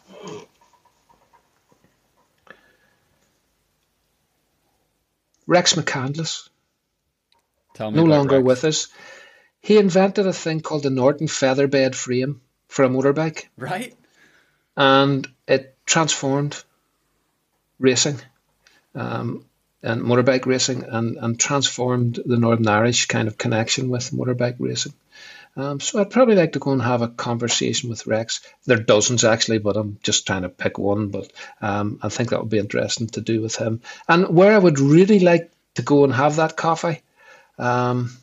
Rex McCandless, Tell me no about longer Rex. with us. He invented a thing called the Norton featherbed frame for a motorbike. Right. And it transformed racing um, and motorbike racing and, and transformed the Northern Irish kind of connection with motorbike racing. Um, so I'd probably like to go and have a conversation with Rex. There are dozens actually, but I'm just trying to pick one. But um, I think that would be interesting to do with him. And where I would really like to go and have that coffee, um,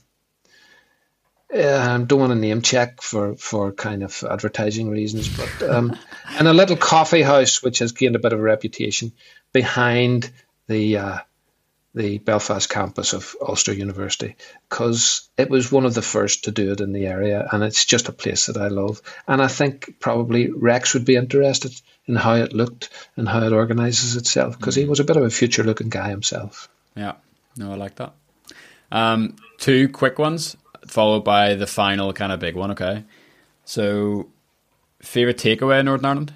I don't want to name check for, for kind of advertising reasons, but um, in a little coffee house which has gained a bit of a reputation behind the uh, the Belfast campus of Ulster University, because it was one of the first to do it in the area, and it's just a place that I love. And I think probably Rex would be interested in how it looked and how it organises itself, because he was a bit of a future-looking guy himself. Yeah, no, I like that. Um, two quick ones, followed by the final kind of big one, okay? So, favourite takeaway in Northern Ireland?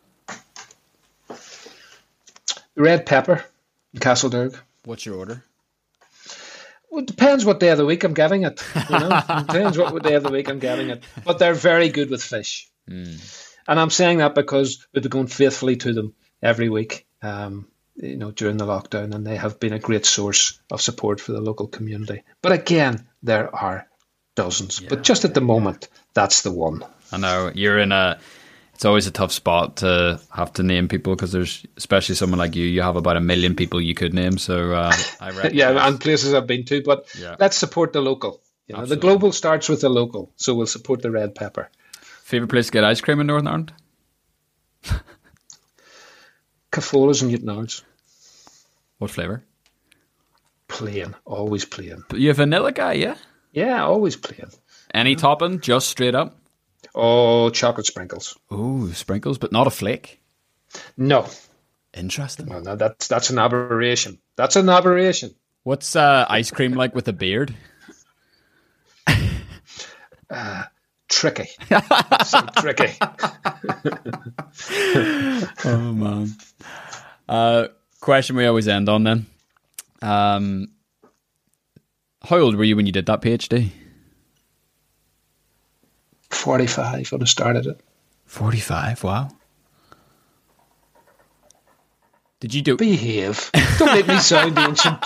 Red pepper in Castledurg. What's your order? Well, it depends what day of the week I'm getting it. You know, it depends what day of the week I'm getting it. But they're very good with fish. Mm. And I'm saying that because we've been going faithfully to them every week, um, you know, during the lockdown, and they have been a great source of support for the local community. But again, there are dozens. Yeah, but just at the moment, yeah. That's the one. I know. You're in a... It's always a tough spot to have to name people, because there's, especially someone like you, you have about a million people you could name. So uh, I reckon. Yeah, and places I've been to, but yeah. Let's support the local. You know, the global starts with the local, so we'll support the red pepper. Favourite place to get ice cream in Northern Ireland? Cafola's and Newtownards. What flavour? Plain, always plain. But you're a vanilla guy, yeah? Yeah, always plain. Any yeah. topping, just straight up? Oh, chocolate sprinkles. Oh, sprinkles, but not a flake? No. Interesting. Well, no, that's that's an aberration. That's an aberration. What's uh, ice cream like with a beard? uh, tricky. So tricky. Oh, man. Uh, question we always end on then. Um, how old were you when you did that PhD? forty-five when I started it. forty-five, wow. Did you do... Behave. Don't make me sound ancient.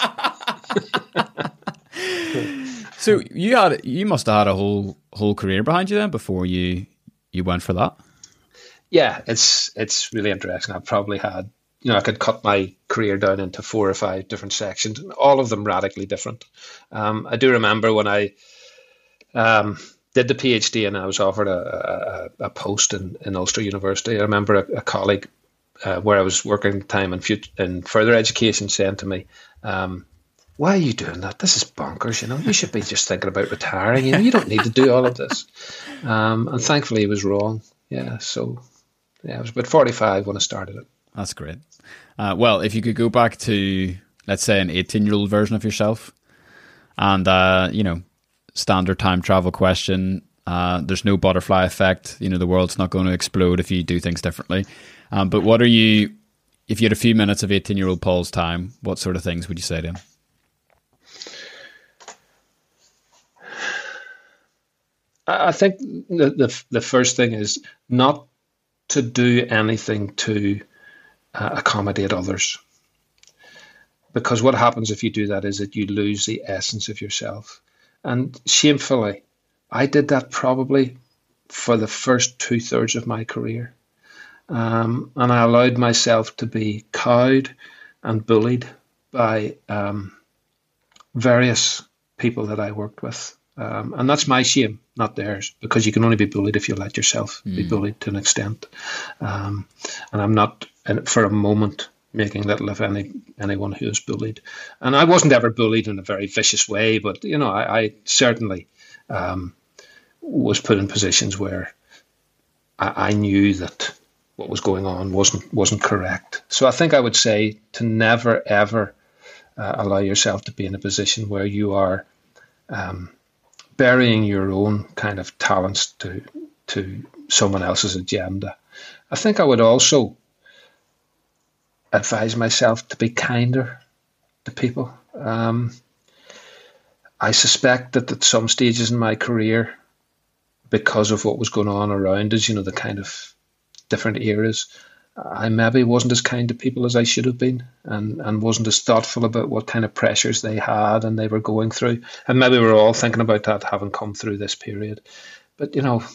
So you had, you must have had a whole whole career behind you then before you, you went for that? Yeah, it's it's really interesting. I probably had, you know, I could cut my career down into four or five different sections, all of them radically different. Um, I do remember when I... Um, did the PhD, and I was offered a, a, a post in, in Ulster University. I remember a, a colleague uh, where I was working time in, future, in further education saying to me, um, why are you doing that? This is bonkers, you know. You should be just thinking about retiring. You know, you don't need to do all of this. Um, and thankfully, he was wrong. Yeah, so yeah, I was about forty-five when I started it. That's great. Uh, well, if you could go back to, let's say, an eighteen-year-old version of yourself, and uh, you know, standard time travel question. Uh, there's no butterfly effect. You know, the world's not going to explode if you do things differently. Um, but what are you? If you had a few minutes of eighteen-year-old Paul's time, what sort of things would you say to him? I think the, the the first thing is not to do anything to uh, accommodate others, because what happens if you do that is that you lose the essence of yourself. And shamefully, I did that probably for the first two thirds of my career, um, and I allowed myself to be cowed and bullied by um, various people that I worked with. Um, and that's my shame, not theirs, because you can only be bullied if you let yourself mm. be bullied to an extent. Um, and I'm not, for a moment, making little of any anyone who is bullied. And I wasn't ever bullied in a very vicious way, but, you know, I, I certainly um, was put in positions where I, I knew that what was going on wasn't wasn't correct. So I think I would say to never, ever uh, allow yourself to be in a position where you are Um, burying your own kind of talents to to someone else's agenda. I think I would also advise myself to be kinder to people. Um, I suspect that at some stages in my career, because of what was going on around us, you know, the kind of different eras, I maybe wasn't as kind to people as I should have been, and, and wasn't as thoughtful about what kind of pressures they had and they were going through. And maybe we're all thinking about that, having come through this period. But, you know,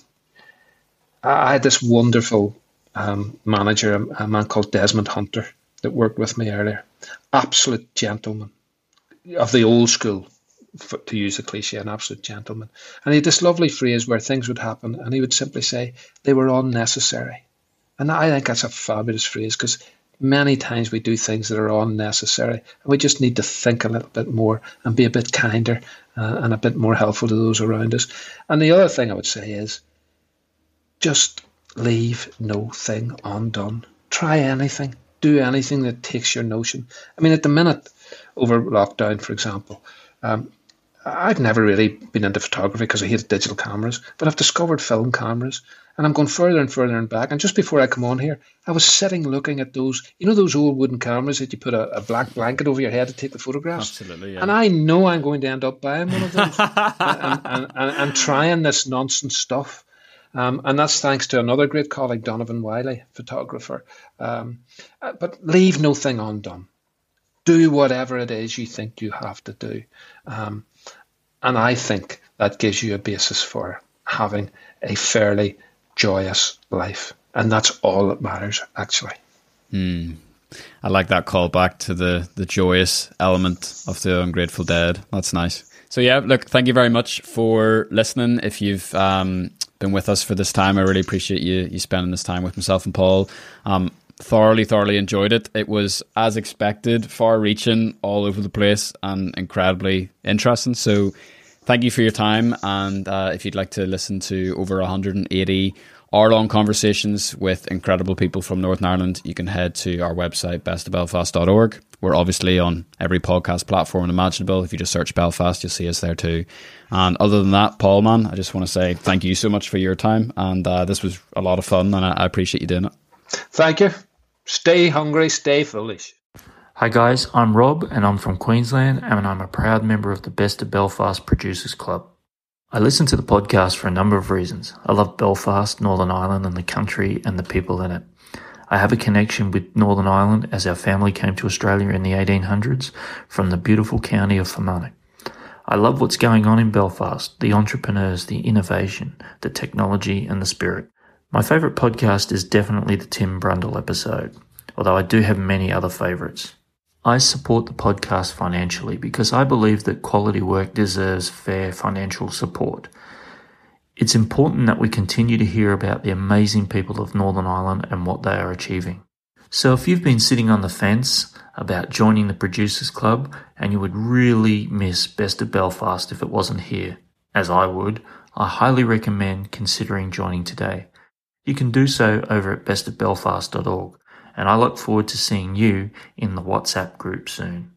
I had this wonderful um, manager, a, a man called Desmond Hunter, that worked with me earlier. Absolute gentleman of the old school, for, to use a cliche, an absolute gentleman. And he had this lovely phrase where things would happen and he would simply say, they were unnecessary. And I think that's a fabulous phrase, because many times we do things that are unnecessary, and we just need to think a little bit more and be a bit kinder uh, and a bit more helpful to those around us. And the other thing I would say is just leave no thing undone. Try anything. Do anything that takes your notion. I mean, at the minute, over lockdown, for example, um, I've never really been into photography because I hated digital cameras, but I've discovered film cameras, and I'm going further and further and back. And just before I come on here, I was sitting looking at those, you know, those old wooden cameras that you put a, a black blanket over your head to take the photographs? Absolutely, yeah. And I know I'm going to end up buying one of those and, and, and, and trying this nonsense stuff. Um, and that's thanks to another great colleague, Donovan Wiley, photographer. Um, but leave no thing undone. Do whatever it is you think you have to do. Um, and I think that gives you a basis for having a fairly joyous life. And that's all that matters, actually. Mm. I like that call back to the, the joyous element of the Ungrateful Dead. That's nice. So yeah, look, thank you very much for listening. If you've um, been with us for this time, I really appreciate you you spending this time with myself and Paul. Um, thoroughly, thoroughly enjoyed it. It was, as expected, far-reaching, all over the place, and incredibly interesting. So thank you for your time. And uh, if you'd like to listen to over one hundred eighty hour-long conversations with incredible people from Northern Ireland, you can head to our website, best of belfast dot org. We're obviously on every podcast platform imaginable. If you just search Belfast, you'll see us there too. And other than that, Paul, man, I just want to say thank you so much for your time. And uh, this was a lot of fun, and I, I appreciate you doing it. Thank you. Stay hungry, stay foolish. Hi guys, I'm Rob and I'm from Queensland, and I'm a proud member of the Best of Belfast Producers Club. I listen to the podcast for a number of reasons. I love Belfast, Northern Ireland, and the country and the people in it. I have a connection with Northern Ireland as our family came to Australia in the eighteen hundreds from the beautiful county of Fermanagh. I love what's going on in Belfast, the entrepreneurs, the innovation, the technology, and the spirit. My favourite podcast is definitely the Tim Brundle episode, although I do have many other favourites. I support the podcast financially because I believe that quality work deserves fair financial support. It's important that we continue to hear about the amazing people of Northern Ireland and what they are achieving. So if you've been sitting on the fence about joining the Producers Club and you would really miss Best of Belfast if it wasn't here, as I would, I highly recommend considering joining today. You can do so over at best of belfast dot org, and I look forward to seeing you in the WhatsApp group soon.